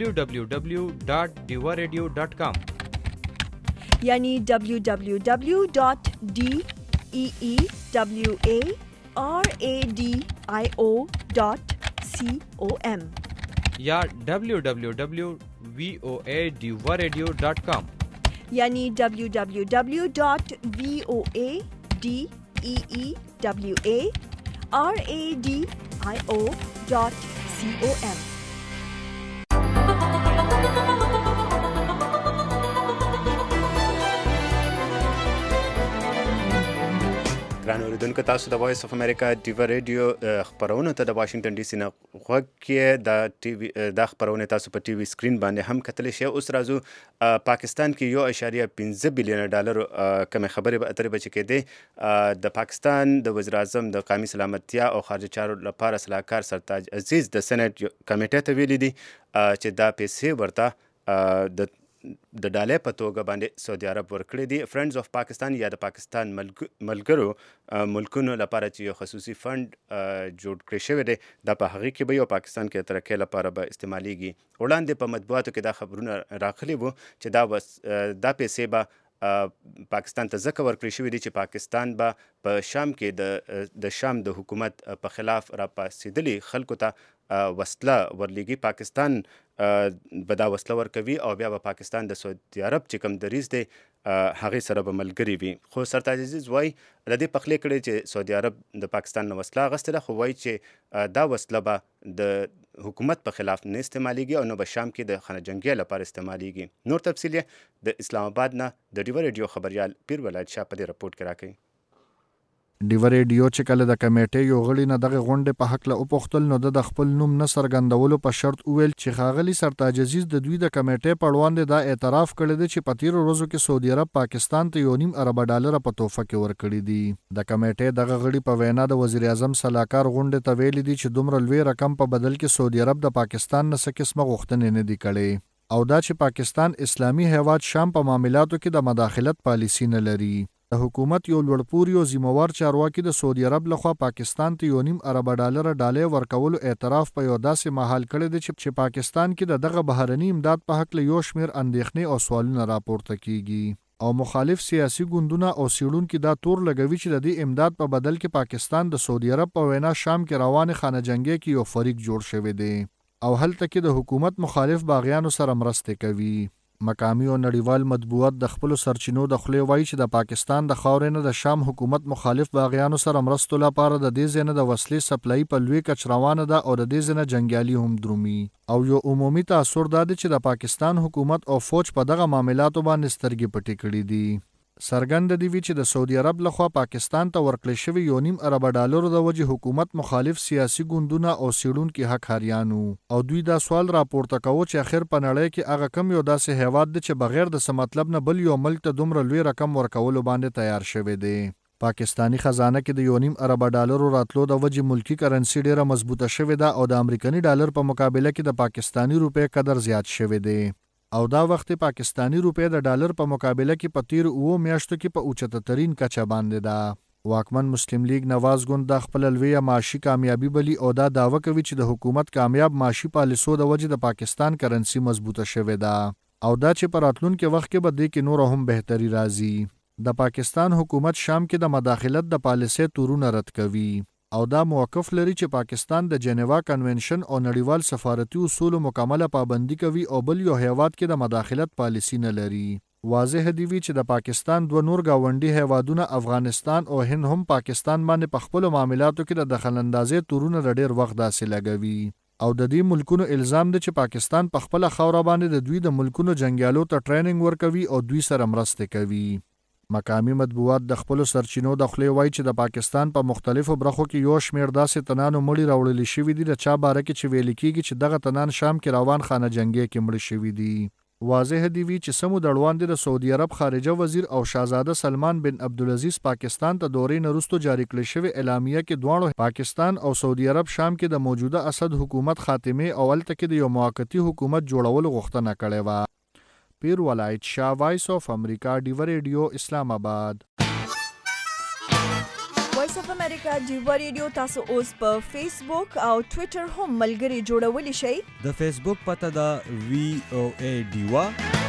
www.diwaradio.com یعنی www.deewaradio.com या www.voadiwaradio.com یعنی www.voadeewaradio.com ګران اوریدونکو تاسو د وایس اف امریکا ډیوا ریډیو خبرونه ته د واشنگټن ډي سي نه غوږ کې د خبرونه تاسو په ټي وي سکرین باندې هم کتلی شئ. اوس راځو پاکستان کې 1.5 بلین ډالر کمې خبرې به اترې بچ کېدې. د پاکستان د وزیر اعظم د قومي سلامتیا او خارجه چارو لپاره صلاحکار سرتاج عزیز د سېنات کمیټې ته ویلي دي چې دا پیسې ورته د ډالۍ په توګه باندې سعودي عرب ورکړي دي. فرندز اف پاکستان یا د پاکستان ملګرو ملکونو لپاره چې یو خصوصي فند جوړ کړی شوی دی، دا په هغې کې به یو پاکستان کې ترقۍ لپاره به استعمالیږي. وړاندې په مطبوعاتو کې دا خبرونه راغلي وو چې دا پیسې به پاکستان ته ځکه ورکړی شوي دي چې پاکستان به په شام کې د شام د حکومت په خلاف راپاڅېدلي خلکو ته وسله ورلیږي. پاکستان به دا وسله ورکوي او بیا به پاکستان د سعودي عرب چې کوم دریځ دی هغې سره به ملګري وي. خو سرتاج عزیز وایي له دې پخلی کړی چې سعودي عرب د پاکستان نه وسله اخیستې ده، خو وایي چې دا وسله به د حکومت په خلاف نه استعمالیږي او نه به شام کې د خانه جنګیه لپاره استعمالیږي. نور تفصیل یې د اسلام آباد نه د ډیوا ریډیو خبریال پیر ولایت شاه په دې رپورټ کې راکوي. ډیوا ریډیو چې کله د کمیټې یو غړي نه دغه غونډې په هکله وپوښتل نو د خپل نوم نه څرګندولو په شرط وویل چې ښاغلي سرتاج عزیز د دوی د کمیټې په وړاندې دا اعتراف کړی دی چې په تیرو ورځو کې سعودي عرب پاکستان ته 1.5 ارب ډالر په تحفه کې ورکړي دي. د کمیټې دغه غړي په وینا د وزیر اعظم صلاحکار غونډې ته ویلي دي چې دومره لوی رقم په بدل کې سعودي عرب د پاکستان نه څه قسمه غوښتنې نه دي کړې او دا چې پاکستان اسلامي هیواد شام په معاملاتو کې د مداخلت پالیسي نه لري. د حکومت یو لوړپوړي او ذمہوار چارواکي د سعودي عرب لخوا پاکستان ته 1.5 ارب ډالر ډالۍ ورکولو اعتراف په یو داسې مهال کړی دی چې پاکستان کې دغه بهرني امداد په هکله یو شمېر اندېښنې او سوالونه راپورته کیږي او مخالف سیاسي ګوندونه او څېړونکي دا تور لګوي چې د دې امداد په بدل کې پاکستان د سعودي عرب په وینا شام کې روانې خانه جنګۍ کې یو فریق جوړ شوی دی او هلته کې د حکومت مخالف باغیانو سره مرستې کوي. مقامی او نړیوال مطبوعات د خپل سرچینو د خولې وایي چې د پاکستان د خاورې نه د شام حکومت مخالف باغیانو سره مرستو لپاره د دې ځای نه د وسلې سپلای په لوی کچ روانه ده او د دې ځای نه جنګیالي هم درومي او یو عمومي تاثر دا دی چې د پاکستان حکومت او فوج په دغه معاملاتو باندې سترګې پټې کړې دي. څرګنده دی چې د سعودي عرب لخوا پاکستان ته ورکړل شوی 1.5 ارب ډالر د وجې حکومت مخالف سیاسي ګوندونه او څېړونکي حق حریانو او دوی دا سوال راپورته کوي چې اخر په نړۍ کې هغه کم یو داسې هیواد دی چې بغیر د څه مطلب نه بل یو ملک ته دومره لوی رقم ورکولو باندې تیار شوی دی. پاکستانی خزانه کې د 1.5 ارب ډالر راتلو د وجې ملکی کرنسي ډیره مضبوطه شوې ده او د امریکایي ډالر په مقابله کې د پاکستانی روپۍ قدر زیات شوی دی او دا وخت پاکستانی روپۍ د ډالر په مقابله کې په تیر 2 میاشتو کې په اوچته ترین کچه باندې ده. واکمن مسلم لیگ نواز ګوند د خپل لوی معاشي کامیابی بلی او دا داوا کوي چې د حکومت کامیاب معاشي پالیسو د وجې د پاکستان کرنسي مضبوطه شوې ده او دا چې پر راتلونکي وخت کې به دې کې نور هم بهتري راځي. د پاکستان حکومت شام کې د مداخلت د پالیسۍ تورونه رد کوي او دا موقف لري چې پاکستان د جنیوا کنونشن او نړیوال سفارتي اصولو مکمله پابندي کوي او بل یو هیواد کې د مداخلت پالیسي نه لري. واضح دی چې د پاکستان دوه نور گاونډي هیوادونه افغانستان او هند هم پاکستان باندې په خپل معاملاتو کې د دخل اندازې تورونه ډېر وخت داسې لګوي او د دې ملکونو الزام دی چې پاکستان په خپل خاوره باندې د دوی د ملکونو جنگیالو ته ټریننګ ورکوي او دوی سره مرسته کوي. مقامی مطبوعات د خپل سرچینو د خولې وایي چې د پاکستان په مختلفو برخو کې یو شمېر داسې تنانو مړي راوړل شوي دي د چا باره کې چې ویل کېږي چې دغه تنان شام کې روان خانه جنګۍ کې مړي شوي دي. واضح دی چې سمو دړوان دي د سعودي عرب خارجه وزیر او شاهزاده سلمان بن عبدالعزیز پاکستان ته دورې نه وروسته جاری کړل شوې اعلامیه کې دواړو پاکستان او سعودي عرب شام کې د موجوده اسد حکومت خاتمه او هلته کې د یو موقتی حکومت جوړولو غوښتنه کړې وه. پیر ولایت شاه، وایس اف امریکا، ډیوا ریډیو، اسلام آباد. وایس اف امریکا ډیوا ریډیو تاسو اوس په فیسبوک او ټوئیټر هم ملګري جوړولی شئ. د فیسبوک پته ده VOA ډیوا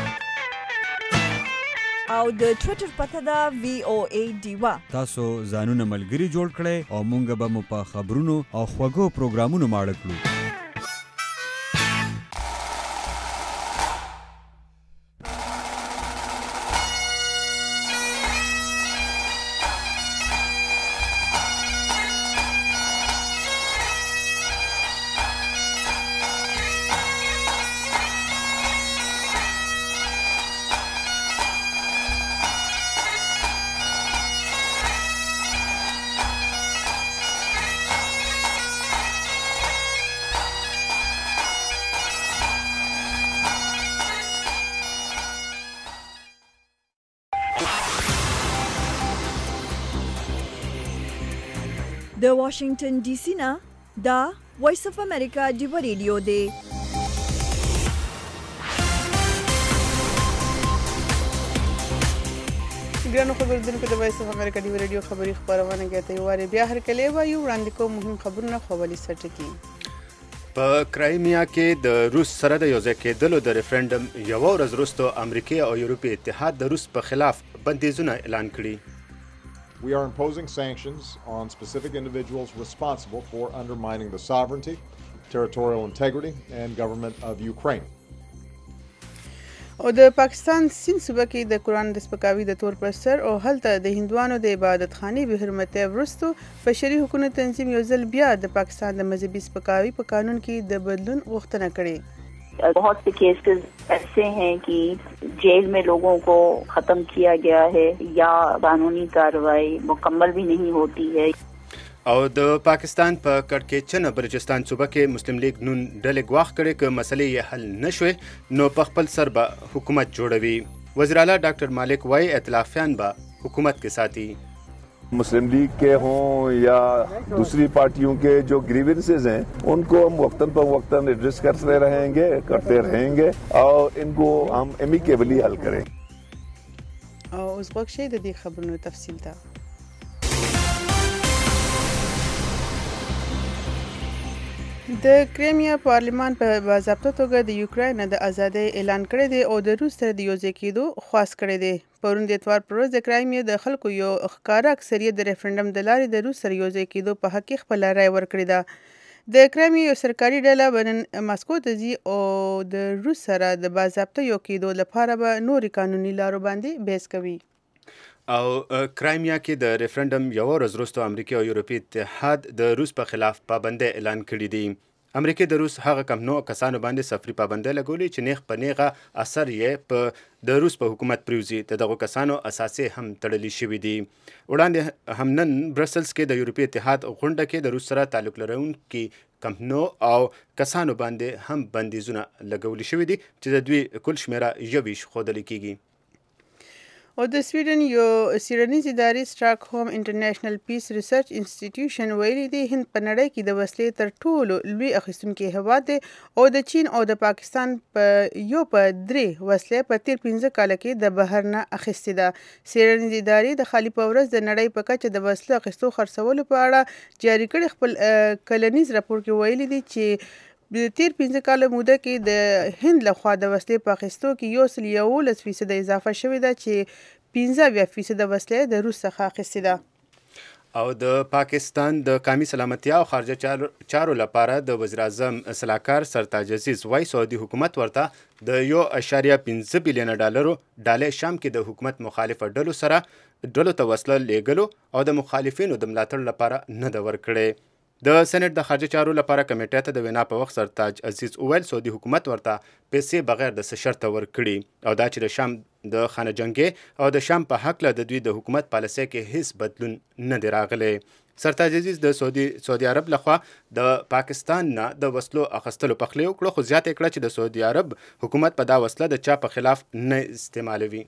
او د ټوئیټر پته ده VOA ډیوا. تاسو ځانونه ملګري جوړ کړئ او مونږ به مو په خبرونو او خوږو پروګرامونو ماړه کړو. د واشنگټن ډي سي نه دا وایس اف امریکا ډیو ریډیو دی. ګرانو خبردونکو د وایس اف امریکا ډیو ریډیو خبری خبرونه کوي واره بیا هر کله وایو وړاندې کوم مهم خبرونه خولي سټکی. په کرایمیا کې د روس سره د یوځای کېدلو د ریفرندم یو ورځ وروسته امریکا او یورپي اتحاد د روس په خلاف بندیزونه اعلان کړي. We are imposing sanctions on specific individuals responsible for undermining the sovereignty, territorial integrity, and government of Ukraine. او د پاکستان سیند صوبه کې د قرآن د سپکاوي د تور پر سر او هلته د هندوانو د عبادت خانې به حرمتۍ وروسته بشري حقوقو تنظیم یو ځل بیا د پاکستان د مذهبي سپکاوي په قانون کې د بدلون غوښتنه کړې. बहुत से केसेस ऐसे हैं कि जेल में लोगों को खत्म किया गया है या कानूनी कार्रवाई मुकम्मल भी नहीं होती है. او د پاکستان په کړکېچن بلوچستان صوبه کې مسلم لیگ نون ډلې ګواښ کړي که مسلې یې حل نشوي نو په خپل سر به حکومت جوړوي. وزیر اعلی ډاکټر مالک وايي ائتلافیان به حکومت کې ساتي. मुस्लिम लीग के हों या दूसरी पार्टियों के जो ग्रीवेंसेस हैं उनको हम वक्तन पर वक्तन एड्रेस करते रहेंगे और इनको हम एमिकेबली हल करें. اوس وګ شي د دې خبرونو تفصیل ته. د کریمیا پارلمان په باضابطه توګه د یوکرين د ازادۍ اعلان کړی دی او د روس سره د یوځای کېدو خواست کړی دی. پرون د اتوار پر ورځ د کریمیا د خلکو یو ښکاره اکثریت د ریفرندم د لارې د روس سره یوځای کېدو په حق کې خپل رائے ورکړې ده. د کریمیا یو سرکاري ډله بنن ماسکو ته ځي او د روس سره د باضابطه یو کېدو لپاره به نوري قانوني لارو باندې بحث کوي. او کرایمیا کې د ریفرندم یو ورځ وروسته امریکا او یورپي اتحاد د روس په خلاف پابندۍ اعلان کړي دي. امریکا د روس هغه کم نوع کسانو باندې سفري پابندۍ لګولې چې نیغ په نیغه اثر یې په د روس په حکومت پریوزي. د دغو کسانو اساسي هم تړلي شوي دي. وړاندې هم نن برسلز کې د یورپي اتحاد غونډه کې د روس سره تعلق لرونکي کم نوع او کسانو باندې هم بندیزونه لګولي شوي دي چې د دوی کل شمیره 21 ښودل کیږي. او د سویډن یو څیړنیز ادارې سټاکهولم انټرنیشنل پیس ریسرچ انسټیټیوشن ویلي دی هند په نړۍ کې د وسلې تر ټولو لوی اخیستونکي هیواد دی او د چین او د پاکستان په 3 وسلې په تیر 15 کال کې د بهر نه اخیستې ده. څیړنیز ادارې د خالي په ورځ د نړۍ په کچه د وسلو اخیستو خرڅولو په اړه جاری کړي خپل کلنیز راپور کې ویلي دی چې د تیر 15 کال موده کې د هند لخوا د وسلې په اخیستو کې 11% اضافه شوې ده چې 15% وسلې د روس څخه اخیستې ده. او د پاکستان د قومي سلامتیا او خارجه چارو لپاره د وزیر اعظم سلاکار سرتاج عزیز وايي سعودي حکومت ورته د 1.5 بلین ډالر شام کې د حکومت مخالف ډلو ته وسله لیږلو او د مخالفینو د ملاتړ لپاره نه ده ورکړې. د سېنات د خارجه چارو لپاره کمیټې ته د وینا په وخت سرتاج عزیز اویل سعودي حکومت ورته پیسې بغیر د څه شرطه ورکړي او دا چې د شام د خانه جنګي او د شام په حق له د دوی د حکومت پالیسۍ کې هیڅ بدلون نه دی راغلی. سرتاج عزیز د سعودي عرب لخوا د پاکستان نه د وسلو اخیستلو پخلی وکړو خو زیاته کړه چې د سعودي عرب حکومت په دا وسله د چا په خلاف نه استعمالوي.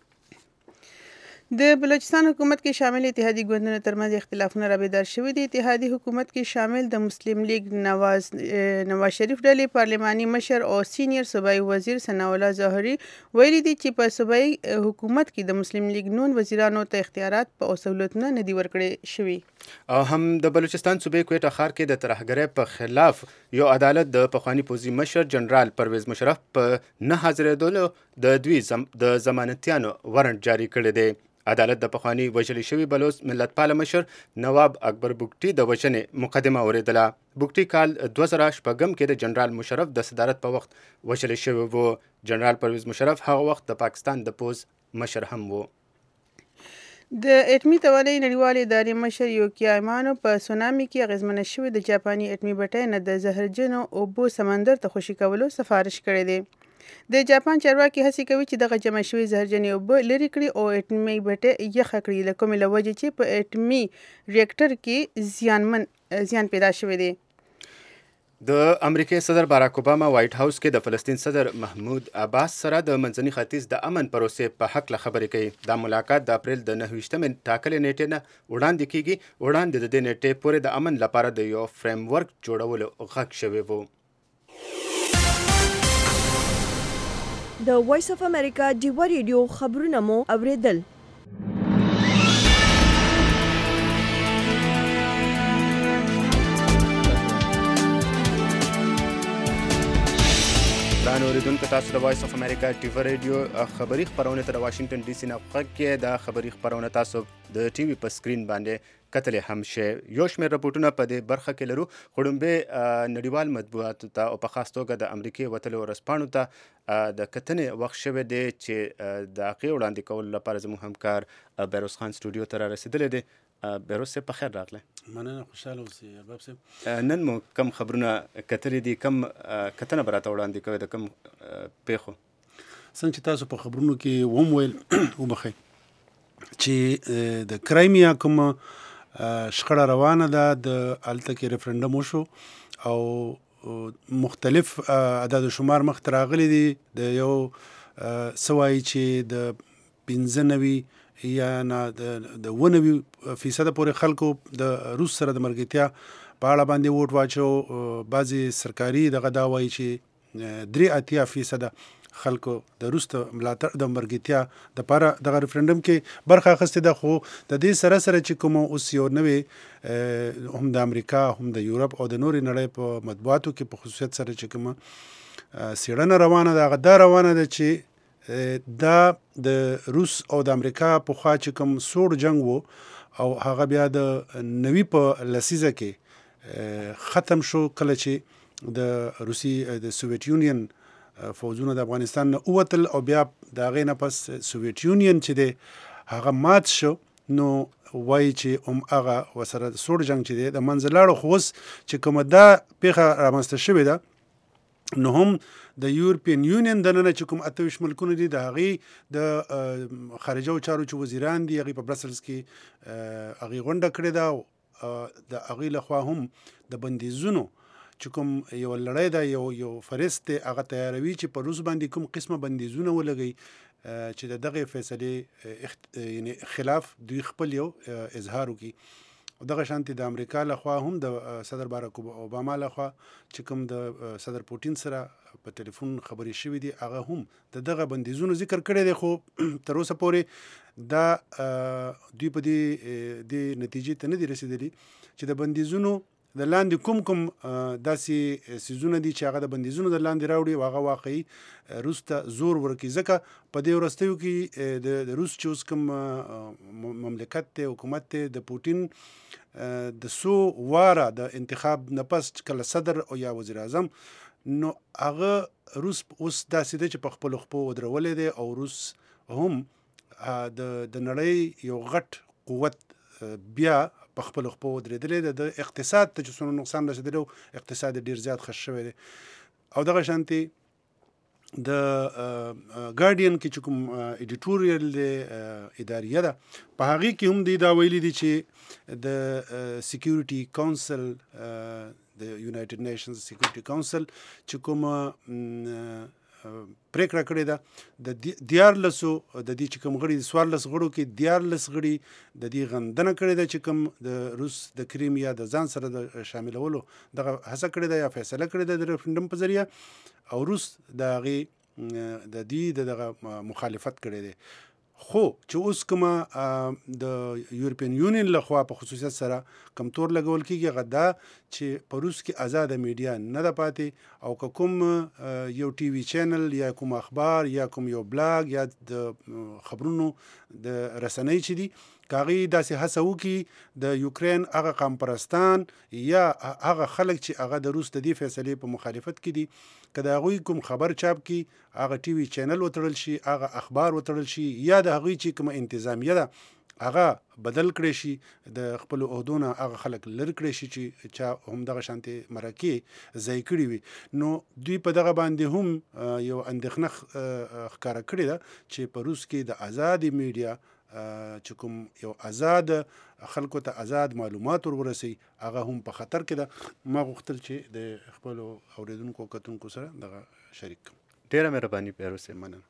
د بلوچستان حکومت کې شامل اتحادی ګوندونو ترمنځ اختلافونه رابیدار شوي دي. اتحادی حکومت کې شامل د مسلم لیگ نواز شریف ډلې پارلماني مشر او سینیئر صوبایي وزیر ثناء الله ظاهري ویلي دي چې په صوبایي حکومت کې د مسلم لیگ نون وزیرانو ته اختیارات او سہولتونه نه دي ورکړي شوي. او هم د بلوچستان صوبې کوټه ښار کې د ترهګرۍ په خلاف یو عدالت د پخوانی پوځي مشر جنرال پرویز مشرف په نه حاضرېدلو د دوی د ضمانتیانو وارنټ جاری کړی دی. عدالت د پخوانی وژل شوی بلوچ ملتپال مشر نواب اکبر بوګټي د وژنې مقدمه اوریدله. بوګټي کال 2006 کې د جنرال مشرف د صدارت په وخت وژل شوی و. جنرال پرویز مشرف هغه وخت د پاکستان د پوز مشر هم و. د اټمی توانایي نړیوالې ادارې مشر یوکي ایمانو په سونامي کې اغیزمنه شوې د جاپاني اټمی بټۍ نه د زهرجنو اوبو سمندر ته خوشي کولو سفارش کړی دی. د جاپان چارواکي هڅې کوي چې دغه جمع شوي زهرجنې اوبه لرې کړي او اټمی بټۍ یخه کړي له کومې له وجې چې په اټمی ریاکټر کې زیان پیدا شوی دی. د امریکای صدر باراک اوباما وایټ هاوس کې د فلسطین صدر محمود عباس سره د منځني ختیځ د امن پروسې په حق له خبرې کوي. دا ملاقات د اپریل د 29 ټاکلې نیټې نه وړاندې کیږي. وړاندې د دې نیټې پورې د امن لپاره د یو فریم ورک جوړولو غږ شوی و. د وایس اف امریکا ډیوا ریډیو خبرونه مو اوریدل. ګرانو اوریدونکو، تاسو د وایس اف امریکا ټیوي ریډیو خبري خبرونه ته د واشنگټن ډي سي نه غږ کې د خبري خبرونه تاسو د ټي وي په سکرین باندې کتلې هم شي. یو شمېر رپورټونه په دې برخه کې لرو. خړومبې نړیوال مطبوعاتو ته او په خاص توګه د امریکای وتلو ورځپاڼو ته د کتنې وخت شوی دی چې د هغې وړاندې کولو لپاره زموږ همکار بیروز خان سټوډیو ته را رسېدلی دی. بیروز صاحب په خیر راغلی. مننه، خوشحاله اوسئ ارباب صاحب. نن مو کم خبرونه کتلي دي، کم کتنه به راته وړاندې کوئ د کم پیښو؟ څنګه چې تاسو په خبرونو کې ومویل وبخئ چې د کرایمیا کوم شخړه روانه ده، د هلته کې ریفرنډم وشو او مختلف عدد و شمار مخته راغلي دي. د یو څه وایي چې د 95 یا نه د 90% پورې خلکو د روس سره د ملګرتیا په اړه باندې ووټ واچو. بعضې سرکاري دغه دا وایي چې 83% خلکو د روس د ملاتړ د ملګرتیا دپاره دغه ریفرنډم کې برخه اخیستې ده. خو د دې سره سره چې کوم اوس یو نوې هم د امریکا هم د یورپ او د نورې نړۍ په مطبوعاتو کې په خصوصیت سره چې کومه څېړنه روانه ده، هغه دا روانه ده چې دا د روس او د امریکا پخوا چې کوم سوړ جنګ و او هغه بیا د 90 په لسیزه کې ختم شو، کله چې د روسي د سوویت یونین فوجونه د افغانستان نه ووتل او بیا د هغې نه پس سوویت یونین چې دی هغه مات شو. نو وایي چې هغه ورسره سوړ جنګ چې دی د منځه لاړو. خو اوس چې کومه دا پیښه رامنځته شوې ده، نو هم د یورپین یونین دننه چې کوم 28 ملکونه دي، د هغې د خارجه چارو چې وزیران دي هغې په برسلز کې هغې غونډه کړې ده. او د هغې لخوا هم د بندیزونو چې کوم یو لړۍ ده، یو فهرست دی، هغه تیاروي چې په روس باندې کوم قسمه بندیزونه ولګوي چې د دغې فیصلې یعنی خلاف دوی خپل یو اظهار وکړي. دغه شانتي د امریکا لخوا هم د صدر باراک اوباما لخوا چې کوم د صدر پوتین سره په ټلیفون خبرې شوې دي، هغه هم د دغه بندیزونو ذکر کړی دی. خو تر اوسه پورې دا دوی په دې نتیجې ته نه دي رسېدلي چې د بندیزونو د لاندې کوم داسې څیزونه دي چې هغه د بندیزونو د لاندې راوړي او هغه واقعي روس ته زور ورکړي. ځکه په دې وروستیو کې د روس چې اوس کوم مملکت دی، حکومت دی، د پوتین د څو واره د انتخاب نه پس کله صدر او یا وزیر اعظم، نو هغه روس اوس داسې دی چې په خپلو خپو ودرولې دی او روس هم د نړۍ یو غټ قوت بیا په خپلو خپو ودرېدلی دی. د اقتصاد ته چې څومره نقصان رسېدلی و، اقتصاد ډېر زیات خش شوی دی. او دغه شانتې د ګارډین کې چې کوم ایډیټوریل دی اداریه ده، په هغې کې هم دوی دا ویلي دي چې د سیکیورټي کونسل، د یونایټډ نیشنز سیکیورټي کونسل چې کومه پریکړه کړې ده، د 14 د دې چې کوم غړي 14 غړو کې 14 غړي د دې غندنه کړې ده چې کوم د روس د کریمیا د ځان سره د شاملولو دغه هڅه کړې ده یا فیصله کړې ده د ریفرنډم په ذریعه، او روس د هغې د دې دغه مخالفت کړی دی. خو چې اوس کومه د یورپین یونین لخوا په خصوصیت سره کم تور لګول کېږي، هغه دا چې په روس کې آزاده میډیا نه ده پاتې، او که کوم یو ټي وي چینل یا کوم اخبار یا کوم یو بلاګ یا د خبرونو د رسنۍ چې دي، که هغې داسې هڅه وکړي د یوکرین هغه قام پرستان یا هغه خلک چې هغه د روس د دې فیصلې په مخالفت کې دي، که د هغوی کوم خبر چاپ کړي، هغه ټي وي چینل وتړل شي، هغه اخبار وتړل شي، یا د هغوی چې کومه انتظامیه ده هغه بدل کړی شي، د خپلو عهدو نه هغه خلک لرې کړی شي چې چا همدغه شانتې مرکې ځای کړي وي. نو دوی په دغه باندې هم یو اندېښنه ښکاره کړې ده چې په روس کې د ازادې میډیا چې کوم یو آزاد خلکو ته آزاد معلومات ورسي هغه هم په خطر کې ده. ما غوښتل چې د خپل اوریدونکو کتونکو سره دغه شریک کوم. ډیره مهرباني پیروز صاحب، مننه.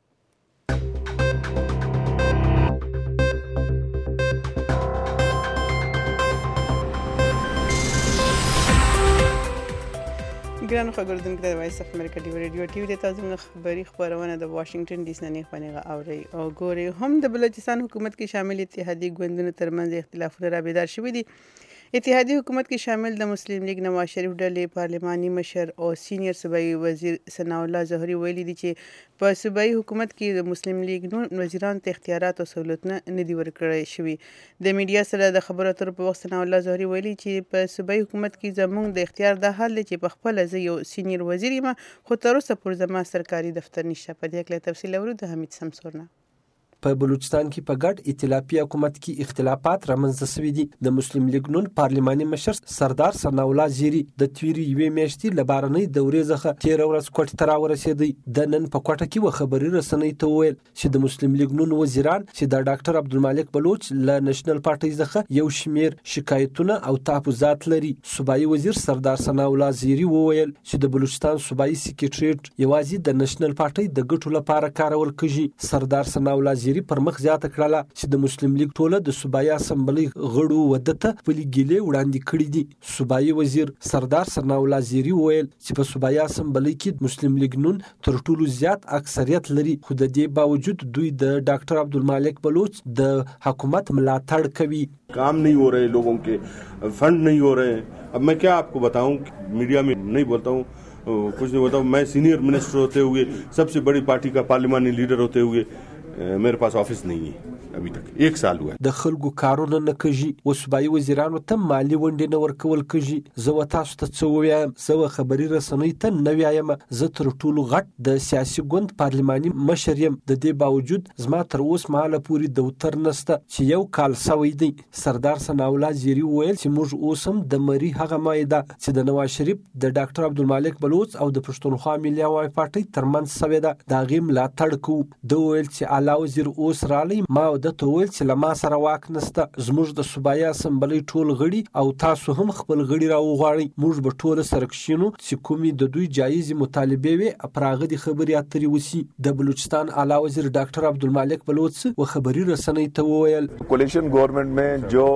ګرانو خبردونکو د وایس اف امریکا ډیو ریډیو ټي وی د تاسو خبري خبرونه د واشنگټن ډي سي نه خبرونه اوري او ګوري. هم د بلوچستان حکومت کې شامل اتحادیه ګوندونو ترمنځ اختلافونه را بیدار شوي دي. اتحادیه حکومت کې شامل د مسلم لیگ نواز شریف ډلې پارلماني مشر او سینیئر صوبایي وزیر ثناء الله زهري ویلي دي چې په صوبایي حکومت کې د مسلم لیگ وزیرانو ته اختیارات او سہولتونه نه دي ورکړل شوي. د میډیا سره د خبرو اترو په وخت ثناء الله زهري ویلي چې په صوبایي حکومت کې زموږ د اختیار د حل چې په خپل زه یو سینیئر وزیر یم، خو تر اوسه پورې زما سرکاري دفتر نشته. په دې کې تفصیل اورو د حمید سمسور نه. په بلوچستان کې په ګډ ائتلافي حکومت کې اختلافات رامنځته شوي دي. د مسلم لیگ نون پارلماني مشر سردار ثناء الله زیری د تیری یوې میاشتې له بارنۍ دورې څخه 13 ورځې کوټې ته راورسېدی. د نن په کوټه کې و خبري رسنۍ ته وویل چې د مسلم لیگ نون وزیران چې د ډاکټر عبدالمالک بلوچ له نېشنل پارټۍ څخه یو شمیر شکایتونه او تحفظات لري. صوبایي وزیر سردار ثناء الله زیری وویل چې د بلوچستان صوبایي سکریټریټ یوازې د نېشنل پارټۍ د ګټو لپاره کارول کیږي. سردار ثناء الله زیری پر مخ زیاته کړله چې د مسلم لیگ ټوله د صوبایي اسمبلی غړو ودته خپلې ګیلې وړاندې کړي دي. صوبایي وزیر سردار ثناء الله زیری وویل چې په صوبایي اسمبلی کې مسلم لیگ نون تر ټولو زیات اکثریت لري، خو د دې باوجود دوی د ډاکټر عبدالمالک بلوچ د حکومت ملاتړ کوي. काम नहीं हो रहे, लोगों के फंड नहीं हो रहे. अब मैं क्या आपको बताऊं, मीडिया में नहीं बोलता हूं, कुछ नहीं बोलता हूं. मैं सीनियर मिनिस्टर होते हुए, सबसे बड़ी पार्टी का पार्लिमानी लीडर होते हुए मेरे पास ऑफिस नहीं है. अभी तक 1 साल हुआ है. د خلکو کارونه نه کوي. وسبایي وزیرانو ته مالی ونډې نه ورکول کوي. زه تاسو ته څه وایم، زه خبري رسنۍ ته نه وایم. زه تر ټولو غټ د سیاسي ګوند پارلماني مشر یم. د دې باوجود زما تر اوس مهاله پورې دفتر نشته چې یو کال سوی دی. سردار ثناء الله زیری ویل چې موږ اوس هم د مری هغه مایده چې د نواز شریف د ډاکټر عبدالمالک بلوچ او د پښتونخوا ملي عوامي پارټۍ ترمنځ سوی ده، د هغې ملاتړ کوو. د ویل چې اعلی وزیر اوس رالی، ما د ته ویل چې له ما سره واک نشته. زموږ د صوبایي اسمبلی ټول غړي او تاسو هم خپل غړي راوغواړئ. موږ به ټول سره کښینو چې کومې د دوی جایزې مطالبې وي په هغه د خبرې اترې وسي. د بلوچستان اعلی وزیر ډاکټر عبدالمالک بلوچ و خبري رسنۍ ته وویل कोलिशन गवर्नमेंट में जो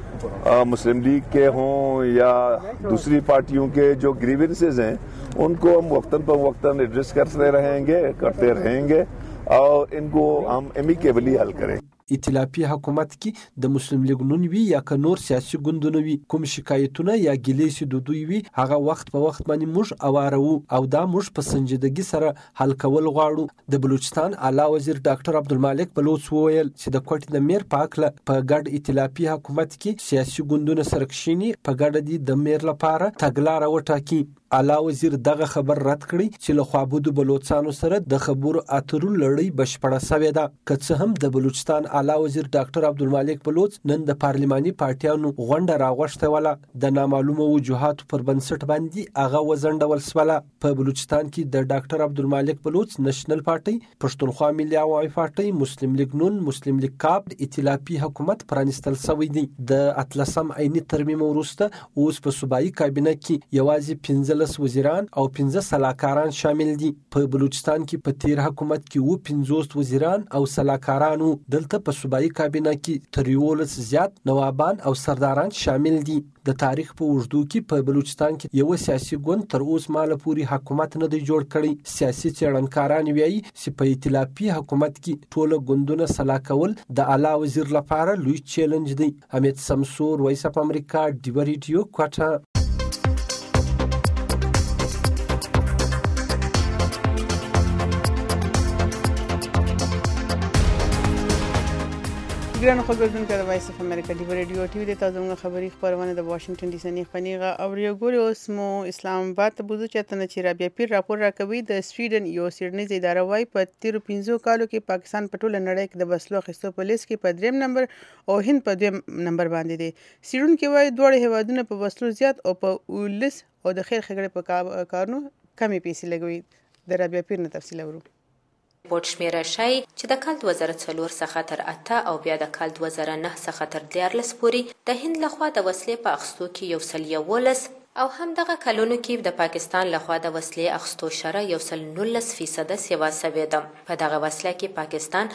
मुस्लिम लीग के हों या दूसरी पार्टियों के जो ग्रीवेंसेस हैं उनको हम वक्तन पर वक्तन एड्रेस करते रहेंगे और इनको हम एमिकेबली हल करेंगे. ائتلافي حکومت کې د مسلم لیگ نون وی یا که نور سیاسي ګوندونه وي، کوم شکایتونه یا ګیلې چې د دوی وي هغه وخت په وخت باندې موږ اوارو او دا موږ په سنجیدګي سره حل کول غواړو. د بلوچستان اعلی وزیر ډاکټر عبدالمالک بلوچ وویل چې د کوټې د میر پاکله په ګډ ائتلافي حکومت کې سیاسي ګوندونه سره کښیني، په ګډه دي د میر لپاره تګلاره وټاکي. اعلی وزیر دغه خبر رد کړی چې له خوابودو بلوچستانو سره د خبرو اترو لړۍ بشپړه شوې ده. که څه هم د بلوچستان اعلی وزیر ډاکټر عبدالمالک بلوچ نن د پارلماني پارټیانو غونډه راغوښته وله، د نامعلومه وجوهاتو پر بنسټ باندې هغه وځنډول شوله. په بلوچستان کې د ډاکټر عبدالمالک بلوچ نېشنل پارټۍ، پښتونخوا ملي عوامي پارټۍ، مسلم لیگ نون، مسلم لیگ کاب ائتلافي حکومت پرانستل شوی دی. د 18 عیني ترمیم وروسته اوس په صوبایي کابینه کې یوازې 15 وزیران او 15 سلاکاران شامل دي. په بلوچستان کې په تیر حکومت کې 50 وزیران او سلاکارانو. دلته په صوبایي کابینه کې تر 11 زیات نوابان او سرداران شامل دي. د تاریخ په اوږدو کې په بلوچستان کې یو سیاسي ګوند تر اوس مهاله پورې حکومت نه دی جوړ کړی. سیاسي څېړنکاران وایي چې په ائتلافي حکومت کې ټوله ګوندونه سلا کول د اعلی وزیر لپاره لوی چیلنج دی. حمید سمسور، وایس اف امریکا، ډیو ریډیو، کوټه. ګرانو خبردونکو د وایس اف امریکا ډیو ریډیو ټي وی د تاسو خبري خبرونه د واشنگټن ډي سي نه خنیغه او یو ګوري اوس مو اسلام آباد ته بوزو چې تنه چې رابیا پیر راپور راکوي د سویډن یو سیډنیز اداره وای په 13 کالو کې پاکستان په ټوله نړۍ کې د بسلو اخیستو په لیست کې په 3 نمبر او هند په 2 نمبر باندې دي. سیډون کې وای دوه هیوادونه په بسلو زیات او په ولس او د خیر خګړې په کارونو کمی پیسې لګوي. د رابیا پیر نه تفصیل اورو. ریپورټ شمیره ښایي چې د کال 2004 څخه تر 8 او بیا د کال 2009 څخه تر 14 پورې د هند لخوا د وسلې په اخیستو کې 111 او همدغه کلونو کې د پاکستان لخوا د وسلې اخیستو شرح 119% سیوا سوې ده. په دغه وسله کې پاکستان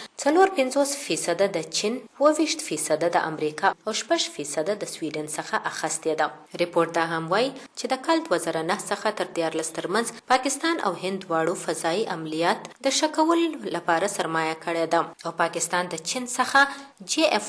54% د چین، 22% د امریکا او 6% د سویډن څخه اخیستې ده. ریپورټ دا هم وایي چې د کال 2009 څخه تر 14 ترمنځ پاکستان او هند دواړو فضایي عملیات د شکول لپاره سرمایه کړې ده او پاکستان د چین څخه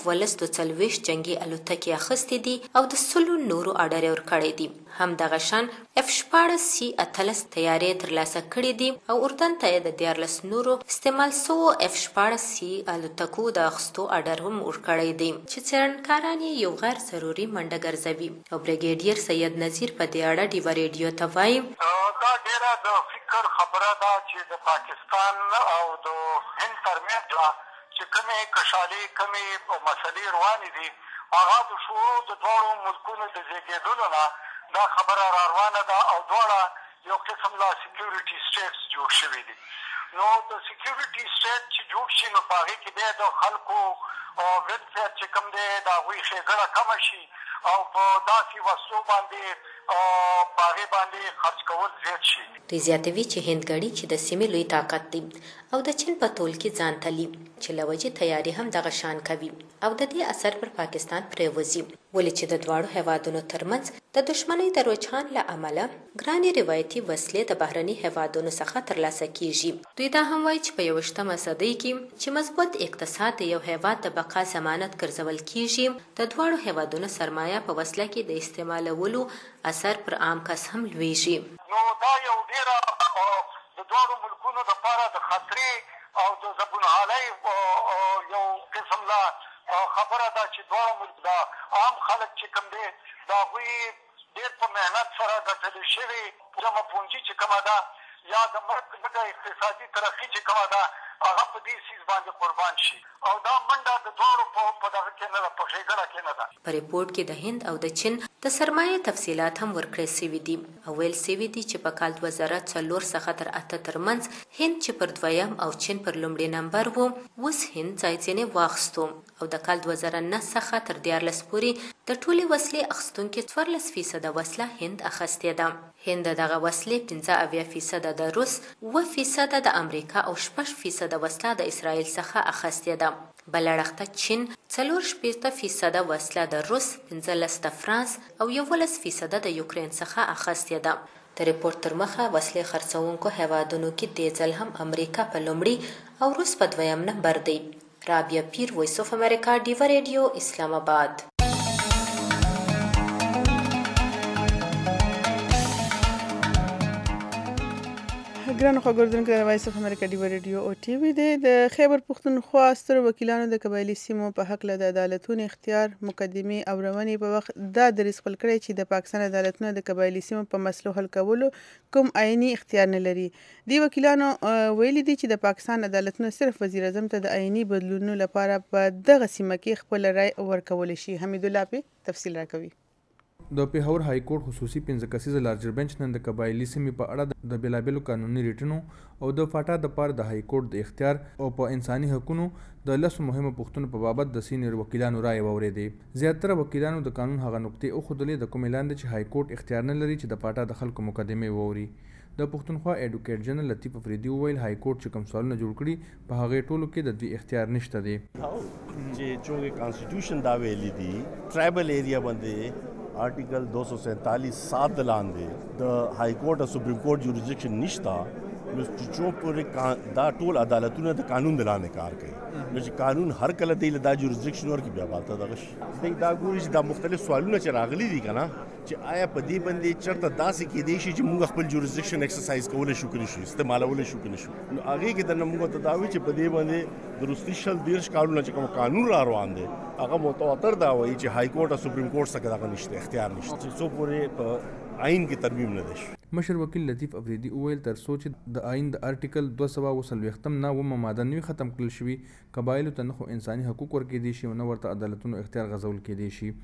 JF-40 جنگي الوتکې اخیستې دي او د 100 نورو اډرې ورکړې دي. همدغه شان F-14C 18 تیارې ترلاسه کړې دي او اردن ته د 14 نورو استعمال سوو F-14C الوتکو د اخیستو اډر هم ورکړی دی چې څېړنکاران یې یو غیر ضروري منډه ګرځوي. او بریګیډیر سید نذیر په دې اړه ډیوه ریډیو ته وایي دا ډېره د فکر خبره ده چې د پاکستان او د هند ترمنځ چې کومې کشالې کومې مسلې روانې دي هغه د شروع د دواړو ملکونو د زېږېدلو نه دا خبره را روانه ده او دواړه یو قسم لا سیکیورټي سټیټس جوړ شوي دي. نو د سیکیورټي سټیټ چې جوړ شي نو په هغې کې دی د خلکو ویلفیر چې کوم دی د هغوی ښېګړه کمه شي او په داسې وسلو باندې په هغې باندې خرڅ کول زیات شي. دوی زیاتوي چې هند ګړي چې د سیمې لوی طاقت دی او د چین په تول کې ځان تلي چې له وجې تیاري هم دغه شان کوي او د دې اثر پر پاکستان پرېوځي. ولې چې د دواړو هیوادونو ترمنځ د دښمنۍ د رجحان له امله ګرانې روایتي وسلې د بهرني هیوادونو څخه ترلاسه کیږي. دوی دا هم وایي چې په 21مه صدۍ کې چې مضبوط اقتصاد د یو هیواد د بقا ضمانت ګرځول کیږي د دواړو هیوادونو سرمایه په وسله کې د استعمالولو اثر پر عام کس هم لویږي. نو دا یو ډېره د دواړو ملکونو دپاره د خطرې او د زبونحالۍ یو قسم لا خبره ده چې دواړه ملک د عام خلک چې کوم دی د هغوی ډېر په محنت سره ګټلې شوي جمع پونجي چې کومه ده یا د ملک لږه اقتصادي ترقي چې کومه ده هغه په دې څیز باندې قربان شي او دا منډه د دواړو په دغه کې نه ده په ښېګړه کې نه ده. په ریپورټ کې د هند او د چین د سرمایې تفصیلات هم ورکړل سوي دي او ویل سوي دي چې په کال 2004 څخه تر 8 ترمنځ هند چې پر 2م او چین پر لومړي نمبر وو اوس هند ځای ځینې واخیستو او د کال 2009 څخه تر 14 پورې د ټولې وسلې اخیستونکي 14% وسله هند اخیستې ده. هند دغه وسلې 15% د روس، 7% د امریکا او 6% وسله د اسرائیل څخه اخیستې ده. بل اړخته چین 4% وسله د روس، 15% د فرانس او 11% د یوکرین څخه اخیستې ده. د ریپورټ تر مخه وسلې خرڅونکو هیوادونو کې دې ځل هم امریکا په لومړي او روس په 2م نمبر دی. رابعه پیر، وایس اف امریکا، ډیوه ریډیو، اسلام آباد. ګرانو خبردونکو د وایس اف امریکا ډیوه ریډیو او ټي وي د خیبر پښتونخوا سترو وکیلانو د قبایلي سیمو په حق له د عدالتونو اختیار مقدمې او روانې په وخت دا دریځ خپل کړی چې د پاکستان عدالتونه د قبایلي سیمو په مسلو حل کولو کوم عیني اختیار نه لري. دی وکیلانو ویلي دي چې د پاکستان عدالتونه صرف وزیر اعظم ته د عیني بدلونونو لپاره په دغه سیمه کې خپل رائے ورکولی شي. حمید الله په تفصیل راکوي. د پیښور های کورټ خصوصي 15 کسیزه لارجر بنچ نن د قبایلي سیمې په اړه د بېلابېلو قانوني ریټونو او د فاټا د پاره د های کورټ د اختیار او په انساني حقوقو د لسو مهمو پوښتنو په بابت د سینیئر وکیلانو رائے واورېدې. زیاتره وکیلانو د قانون هغه نقطې وښودلې د کومې لاندې چې های کورټ اختیار نه لري چې د فاټا د خلکو مقدمې واوري. د پښتونخوا ایډوکیټ جنرال لطیف افریدي وویل های کورټ چې کوم سوالونه جوړ کړي په هغې ټولو کې د دوی اختیار نشته دی. چې چونکه کانسټیټیوشن دا ویلي دي ټرایبل ایریا باندې آرټیکل 247 د لاندې د های کورټ او سپریم کورټ جوریسډکشن نشته نو چې پورې دا ټول عدالتونه د قانون د لاندې کار کوي نو چې قانون هر کله دی له دا جوریسډکشن ورکړي بیا بالته دغه شي. دا ګوري چې دا مختلف سوالونه چې راغلي دي که نه چې آیا په دې باندې چېرته داسې کیدی شي چې موږ خپل جوریسډکشن ایکسرسایز کولی شو که نه شو استعمالولی شو که نه شو. نو هغې کې درنه موږ ته دا وایي چې په دې باندې د وروستي 30 کالونه چې کوم قانون را روان دی هغه متواتر دا وایي چې های کورټ او سپریم کورټ څخه دغه نشته اختیار نشته چې څو پورې په آئین کې ترمیم نه دی. مشر وکیل لطیف افریدي وویل تر څو چې د آئین د آرټیکل 240 نه ومه ماده نوي ختم کړل شوي قبایلو ته نه خو انساني حقوق ورکېدی شي او نه ورته عدالتونو اختیار غځول کېدی شي.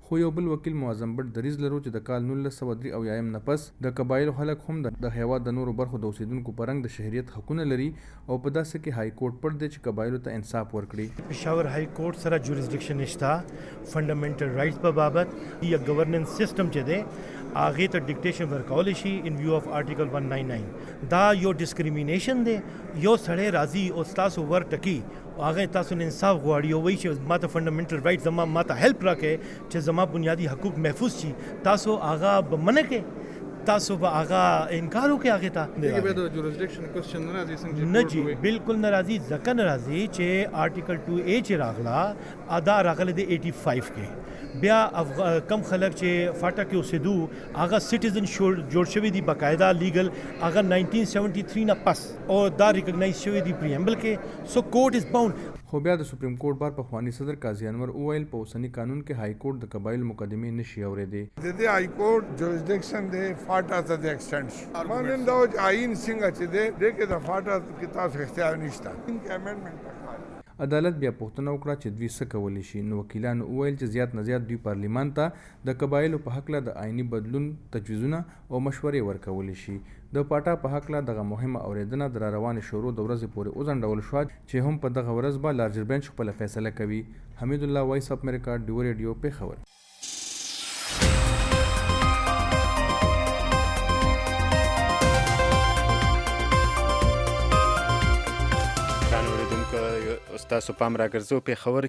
خو یو بل وکیل معظم بټ دریځ لرو چې د کال 1993 نه پس د قبایلو خلک هم د هیواد د نورو برخو د اوسیدونکو په رنګ د شهریت حقونه لري او په داسې کې های کورټ پټ دی چې قبایلو ته انصاف ورکړي. پېښور های کورټ سره جوریسډکشن نشته فنډامنټل رائټس په بابت یا گورننس سیستم چې دی هغه ته ډیکټیشن ورکول شي ان ویو اف آرټیکل 199. دا یو ډیسکریمینیشن دی. یو سړی راځي او تاسو ور ټکی هغه تاسو نه انصاف غواړي او وایي چې ماته فنډامنټل رائټس ماته هیلپ راکړي چې زما بنیادی حقوق محفوظ شي. تاسو هغه بمنه کې تاسو به هغه انکار وکړي هغه ته دغه به د جوریسډکشن کوېسچن نه راځي څنګه نه جی بالکل ناراضي ځکه ناراضي چې آرټیکل 2A چې راغلا ادا راغله د 85 کې بیا کم خلک چې فاټا کې اوسېدو هغه سټیزن جوړ شوی دی باقاعده لیګل هغه 1973 نه پس او دا ریکګنایز شوی دی پریمبل کې. سو کورټ از باوند. خو بیا د سپریم کورټ بار پخوانی صدر قاضي انور اوویل په اوسنی قانون کې های کورټ د قبایل مقدمه نشي اورېدي. د دې های کورټ جوریسډکشن دی فاټا ته د ایکسټنشن مانند او آئین څنګه چې دی دغه د فاټا کې تاسو اختیار نشته. ان کې امندمنت عدالت بیا پوښتنه وکړه چې دوی څه کولی شي. نو وکیلانو وویل چې زیات نه زیات دوی پارلیمان ته د قبایلو په هکله د آئینی بدلون تجویزونه او مشورې ورکولی شي. د پاټا په هکله دغه مهمه اورېدنه د راروانې شروع د ورځې پورې وځنډول شوه چې هم په دغه ورځ به لارجر بینچ خپله فیصله کوي. حمید الله وایس اف امریکا ډیو ریډیو پېښور. تاسو پام راګرځو پېښور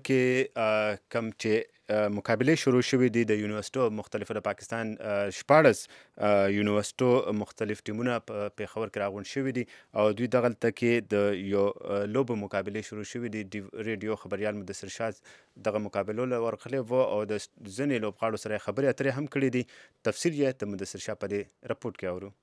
کې کم چې مقابله شروع شوې دي د یونیورسيټو مختلفو د پاکستان 14 یونیورسيټو مختلف ټیمونه په پېښور کې راغونډ شوي دي او دوی دغلته کې د یو لوبو مقابله شروع شوې دي. ریډیو خبريال مدثر شاه دغه مقابلو له ورغلی و او د ځینې لوبغاړو سره خبرې اترې هم کړې دي. تفصیل یې د مدثر شاه په دې رپورټ کې اورو.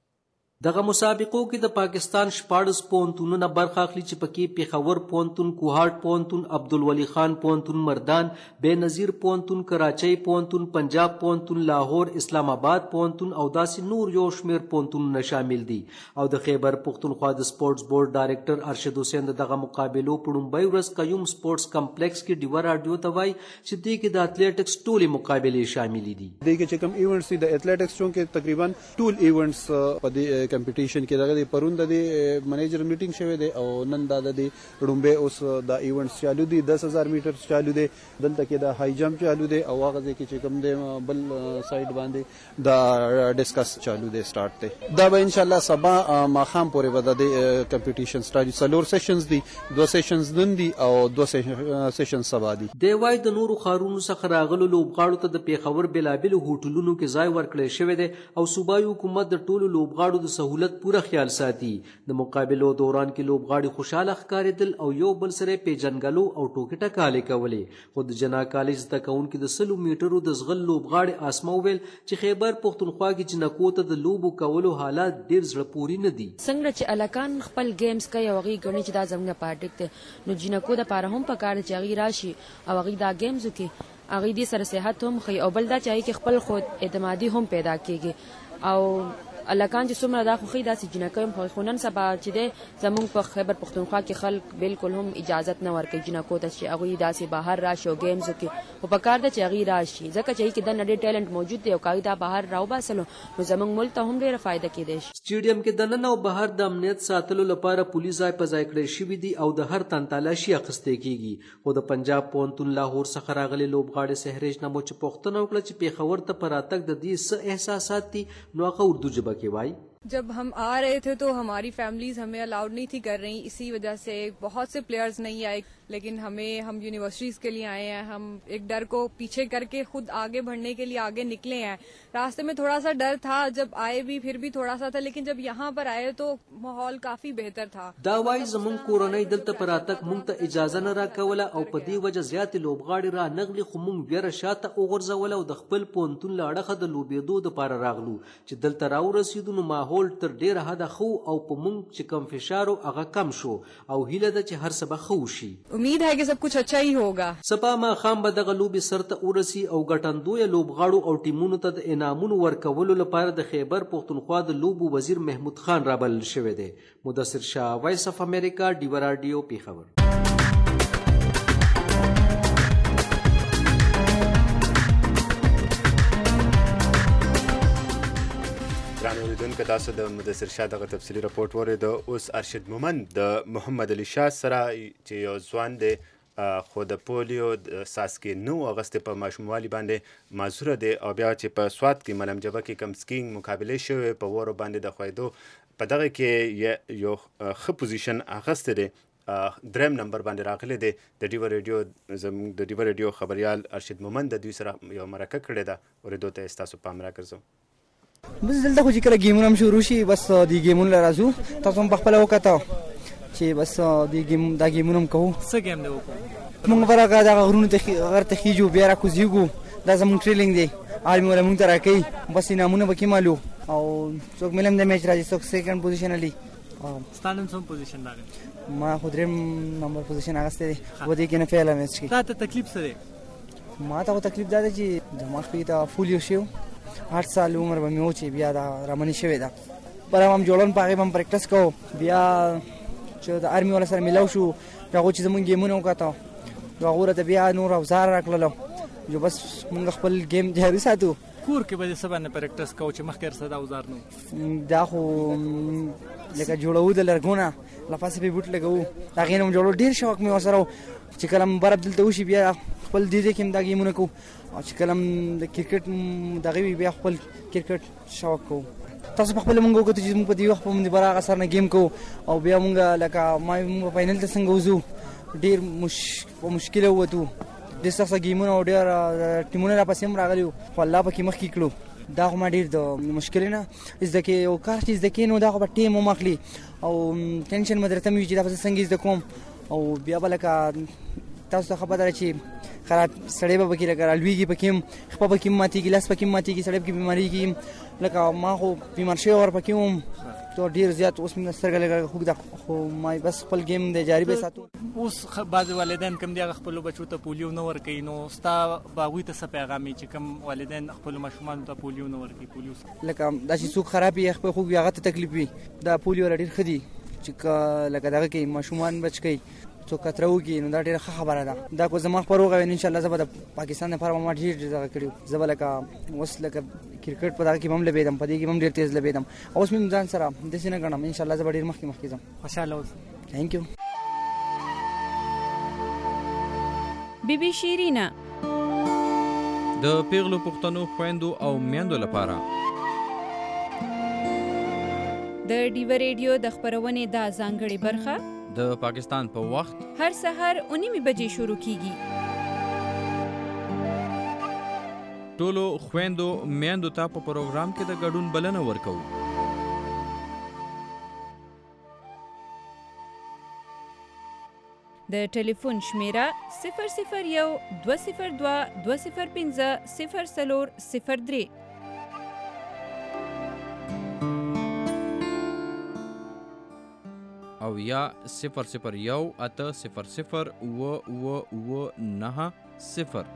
دغه مسابقو کې د پاکستان 14 پونتونونه برخه اخلي چې پکې پیښور پونتون، کوهاټ پونتون، عبدالولي خان پونتون مردان، بېنظیر پونتون، کراچۍ پونتون، پنجاب پونتون، لاهور، اسلام آباد پونتون او داسې نور یو شمیر پونتونونه شامل دي. او د خیبر پښتونخوا د سپورټس بورډ ډایرکټر ارشد حسین دغه مقابلو په لومړۍ ورځ قیوم سپورټس کمپلیکس کې ډیوه راډیو ته وایي چې دې کې د اتلیټکس ټولې مقابلې شاملې دي. دې کې چې کوم ایونټس دي د اتلیټکس چونکې تقریبا ټول ایونټس په دې کمپټیشن کې دغه پرون د منیجر میټینګ شوی دی او نن دا د رومبه اوس د ایونټس چالو دي. 10000 میټر چالو دي. دلته کې د های جمپ چالو دي او هغه کې چې کوم دی بل سایډ باندې د ډیسکس چالو دي سٹارټ دی. دا به ان شاء الله سبا ماخام پورې به د کمپټیشن سٹارټ. سلور سیشنز دي. 2 سیشنز نن دي او 2 سیشنز سبا دي. دی وای د نورو خارونو څخه راغلو لوبغاړو ته د پیښور بلابل هوټلونو کې ځای ورکړی شوی دی او صوبایي حکومت د ټولو لوبغاړو د سہولت پوره خیال ساتي. د مقابلو دوران کې لوبغاړي خوشاله ښکارېدل او یو بل سره پیژنګلو او ټوکې ټکالې کولې. خو د جنا کالج زده کوونکي د 100 میټرو د زغل لوبغاړي آسمه وویل چې خیبر پښتونخوا کې جنکو ته د لوبو کولو حالات ډېر زړه پورې نه دي. څنګه چې الکان خپل گیمز کوي او هغې ګڼي چې دا زموږ پارټیک دی نو جنکو دپاره هم پکار دی چې هغې راشي او هغې دا گیمز وکړي. هغې دې سره صحت هم ښیي او بل دا چې هغې کې خپل خود اعتمادي هم پیدا کېږي او الکان چې څومره دا خوښي داسې جنکۍ هم خو نن سبا چې دی زموږ په خیبر پښتونخوا کې خلک بالکل هم اجازت نه ورکوي جنکو ته چې هغوی داسې بهر راشي او گیمز وکړي. خو پکار ده چې هغوی راشي ځکه چې هغې کې دننه ډېر ټیلنټ موجود دی او که هغوی دا بهر راوباسلو نو زموږ ملک ته هم ډېره فایده کېدی شي. سټیډیم کې دننه او بهر د امنیت ساتلو لپاره پولیس ځای په ځای کړی شوي دي او د هر تن تلاشي اخیستې کېږي. خو د پنجاب پونتون لاهور څخه راغلي لوبغاړي سهرج نه مو چې پوښتنه وکړه چې پیښور ته په راتګ د دې څه احساسات دي نو هغه اردو ژبه کې وایي. जब हम आ रहे थे तो हमारी फैमिलीज हमें अलाउड नहीं थी कर रही. इसी वजह से बहुत से प्लेयर्स नहीं आए लेकिन हम यूनिवर्सिटीज के लिए आए हैं. हम एक डर को पीछे करके खुद आगे बढ़ने के लिए आगे निकले हैं. रास्ते में थोड़ा सा डर था जब आए भी फिर भी थोड़ा सा था लेकिन जब यहाँ पर आए तो माहौल काफी बेहतर था. دا وایي زموږ کورنۍ دلته په راتګ موږ ته اجازه نه راکوله او په دې وجه زیاتې لوبغاړي را نغلي خو موږ بیره شاته وغورځوله او د خپل پونتون له اړخه د لوبېدو دپاره راغلو چې دلته راورسېدو نو ماحول تر ډېره حده خو او په موږ چې کم فشار و هغه کم شو او هیله ده چې هر څه به ښه وشي. امید ہے کہ سب کچھ اچھا ہی ہوگا. سبا ماښام به دغه لوبې سرته ورسي او ګټندویه لوبغاړو او ټیمونو ته د انعامونو ورکولو لپاره د خیبر پښتونخوا د لوبو وزیر محمود خان رابلل شوی دی. مدثر شاه وایس اف امریکا ډیوه راډیو پیښور. اوریدونکو تاسو د مدثر شاه دغه تفصیلي راپورټ واورېد. اوس ارشد مومند د محمد علي شاه سره چې یو ځوان دی خو د پولیو د څاڅکي 9 اغستې په ماشوموالي باندې معذوره دی او بیا چې په سوات کې ملم جبه کې کم سکینګ مقابلې شوې په وارو باندې د خویدو په دغه کې یو ښه پوزیشن اخیستی دی، دریم نمبر باندې راغلی دی. د ډیوه ریډیو زموږ د ډیوه ریډیو خبریال ارشد مومند د دوی سره یو مرکه کړې ده، اورېدو ته ستاسو پام راګرځو. بس دلته خو چې کله گیمونه هم شروع شي بس د گیمونو راځو تاسو هم په خپله وکتو چې بس دا گیمونه هم کوو. څه گیم دی وکړو؟ موږ به راغه دغه غرونو ته غر ته خیجو بیا راکوزیږو، دا زموږ ټریلینګ دی، آرمي والا موږ ته راکوي، بس انعامونه به کې مالو او څوک ملم د میچ راځي، څوک سیکنډ پوزیشن علي. ستا نن څوم پوزیشن راغلی؟ ما خو دریم نمبر پوزیشن اخیستی دی، په دې کې نه فعله میچ کې. تا ته تکلیف څه دی؟ ما ته خو تکلیف دا دی چې دماغ کې ته پولیو شو، 8 سال عمر به مې و چې بیا دا رامنې شوې ده. پر هم جوړون په هغې به هم پریکټس کوو، بیا چې د آرمي والا سره میلاو شو بیا هغو چې زمونږ گیمونه وکتو نو هغو راته بیا نور اوزار راکړلو، جو بس مونږ خپل گیم جاري ساتو. کور کې به دې څه باندې پریکټس کوو چې مخکې ورسره دا اوزار نه و؟ دا خو لکه جوړوو د لرګونه لپاسې پې بوټ لګوو، د هغې نه م جوړو ډېر شوق مې ورسره و چې کله م برف دلته وشي بیا خپل دې ځای کې م دا گیمونه کوو، او چې کله م د کرکټ دغه وي بیا خپل کرکټ شوق کوو. تاسو په خپله مونږ وکتو چې مونږ په دې وخت په باندې هغه سر نه گیم کوو او بیا مونږ لکه مونږ فاینل ته څنګه وځو ډېر په مشکله ووتو، ډېر سخته گیمونه او ډېر ټیمونه راپسې هم راغلي وو خو الله پکې مخکې کړو. دا خو ما ډېر د مشکلې نه زده کې یو کار چې زده کې نو دا خو به ټیم هم اخلي او ټینشن به درته وي چې دا به زه څنګه زده کوم، او بیا به لکه تاسو ته خبره ده چې خراب سړی به پکې لکه رالویږي، پکې هم خپه پکې هم ماتېږي، لاس پکې هم ماتېږي، سړی پکې بیمارېږي. لکه ما خو بیمار شوی ور پکې وم تو ډېر زیات، اوس مې سترګه لږه خوږ ده خو ما بس خپل گیم د جاري به ساتو. اوس بعضې والدین کوم دي هغه خپلو بچو ته پولیو نه ورکوي، نو ستا به هغوی ته څه پیغام چې کوم والدین خپلو ماشومانو ته پولیو نه ورکوي؟ پولیو لکه دا چې څوک خراب وي خپل خوږ وي هغه ته تکلیف وي، دا پولیو والا ډېر ښه دي چې لکه دغه کې ماشومان بچ کوي، څوک خطره وکړي نو دا ډېره ښه خبره ده. دا کو زما خپل روغه وي انشاءالله زه به د پاکستان لپاره ما ډېر دغه کړي، زه به لکه اوس لکه کرکټ په دغه کې به هم لبېدم، په دې کې به هم ډېر تیز لبېدم، اوس مې ځان سره داسې نه ګڼم، انشاءالله زه به ډېر مخکې ځم. خوشحاله اوسه. تھینک یو. بی بی شیرینه د پیغلو پښتنو خويندو او میندو لپاره د ډیوه ریډیو د خبرونې دا ځانګړې برخه د پاکستان په وخت هر سحر 9 بجې شروع کیږي. ټولو خويندو میندو ته په پروګرام کې د ګډون بلنه ورکوو. د ټلیفون شمیره 001 202 205 0403 او یا 001 800 0.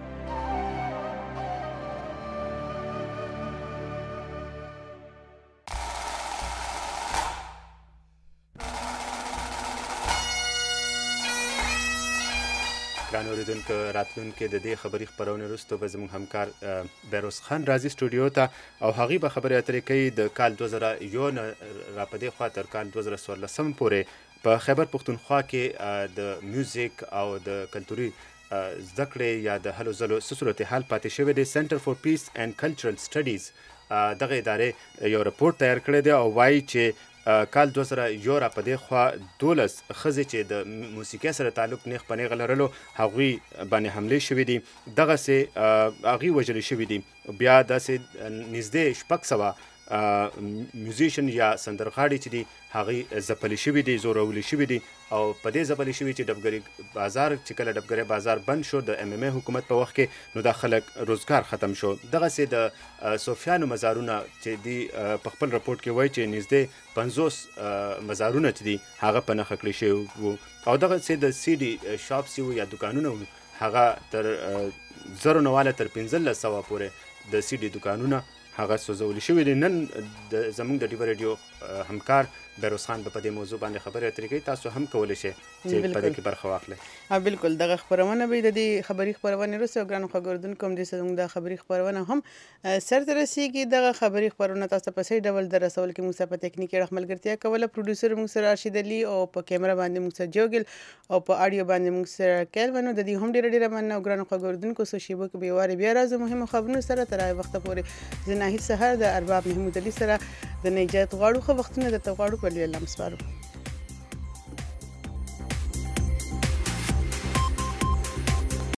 ګران اوریدونکو راتلونکي د دې خبري خبرونه وروسته به زموږ همکار بیروز خان راځي سټوډیو ته او هغې به خبرې اترې کوي د کال 2001 نه را په دې خوا تر کال 2014 پورې په خیبر پښتونخوا کې د میوزیک او د کلتوري زده کړې یا د هلو ځلو څه صورتحال پاتې شوی دی. سنټر فور پیس اینډ کلچرل سټډیز دغه ادارې یو رپورټ تیار کړی دی او وایي چې کال 2001 را په دې خوا 12 ښځې چې د موسیقۍ سره تعلق نیغ په نیغه لرلو هغوی باندې حملې شوي دي، دغسې هغوی وژلې شوي دي. بیا داسې نږدې 600 میوزیشن یا سندرغاړي چې دي هغوی ځپلې شوي دي، زورولې شوي دي او په دې ځپلې شوي چې ډبګري بازار چې کله ډبګري بازار بند شو د ام ام ای حکومت په وخت کې نو دا خلک روزګار ختم شو. دغسې د صوفیانو مزارونه چې دي په خپل رپورټ کې وایي چې نږدې 50 مزارونه چې دي هغه په نښه کړي شوي وو او دغسې د سی ډي شاپس وو یا دوکانونه وو هغه تر 0 نه واله تر 1500 پورې د سی ډي دوکانونه هغه سوځول شوي دي. نن زموږ د ډیوه ریډیو همکار بیروز خان په دې موضوع باندې خبرې اترې کوي. تاسو هم کولی شئ چې په دې کې برخه واخلئ. بالکل دغه خبرونه به د دې خبري خبرونه وروسته ګرانو خبردونکو هم دې زموږ د خبري خبرونه هم سرته رسیږي. دغه خبري خبرونه تاسو په صحیح ډول در رسول کې موږ په ټکنیکي اړه ملګرتیا کوله. پروډوسر موږ سره راشد علي او په کیمرا باندې موږ سره جوګل او په اډیو باندې موږ سره کیلون. د دې هم ډېر مننه ګرانو خبردونکو. سو شیبو کې به واره بیا راځو مهمه خبرونه سره. تر هغه وخت پورې زه ناهید سحر د ارباب محمود علي سره د نجات غواړو. خو وختونه د تغواړو په لوی الله مسپارو.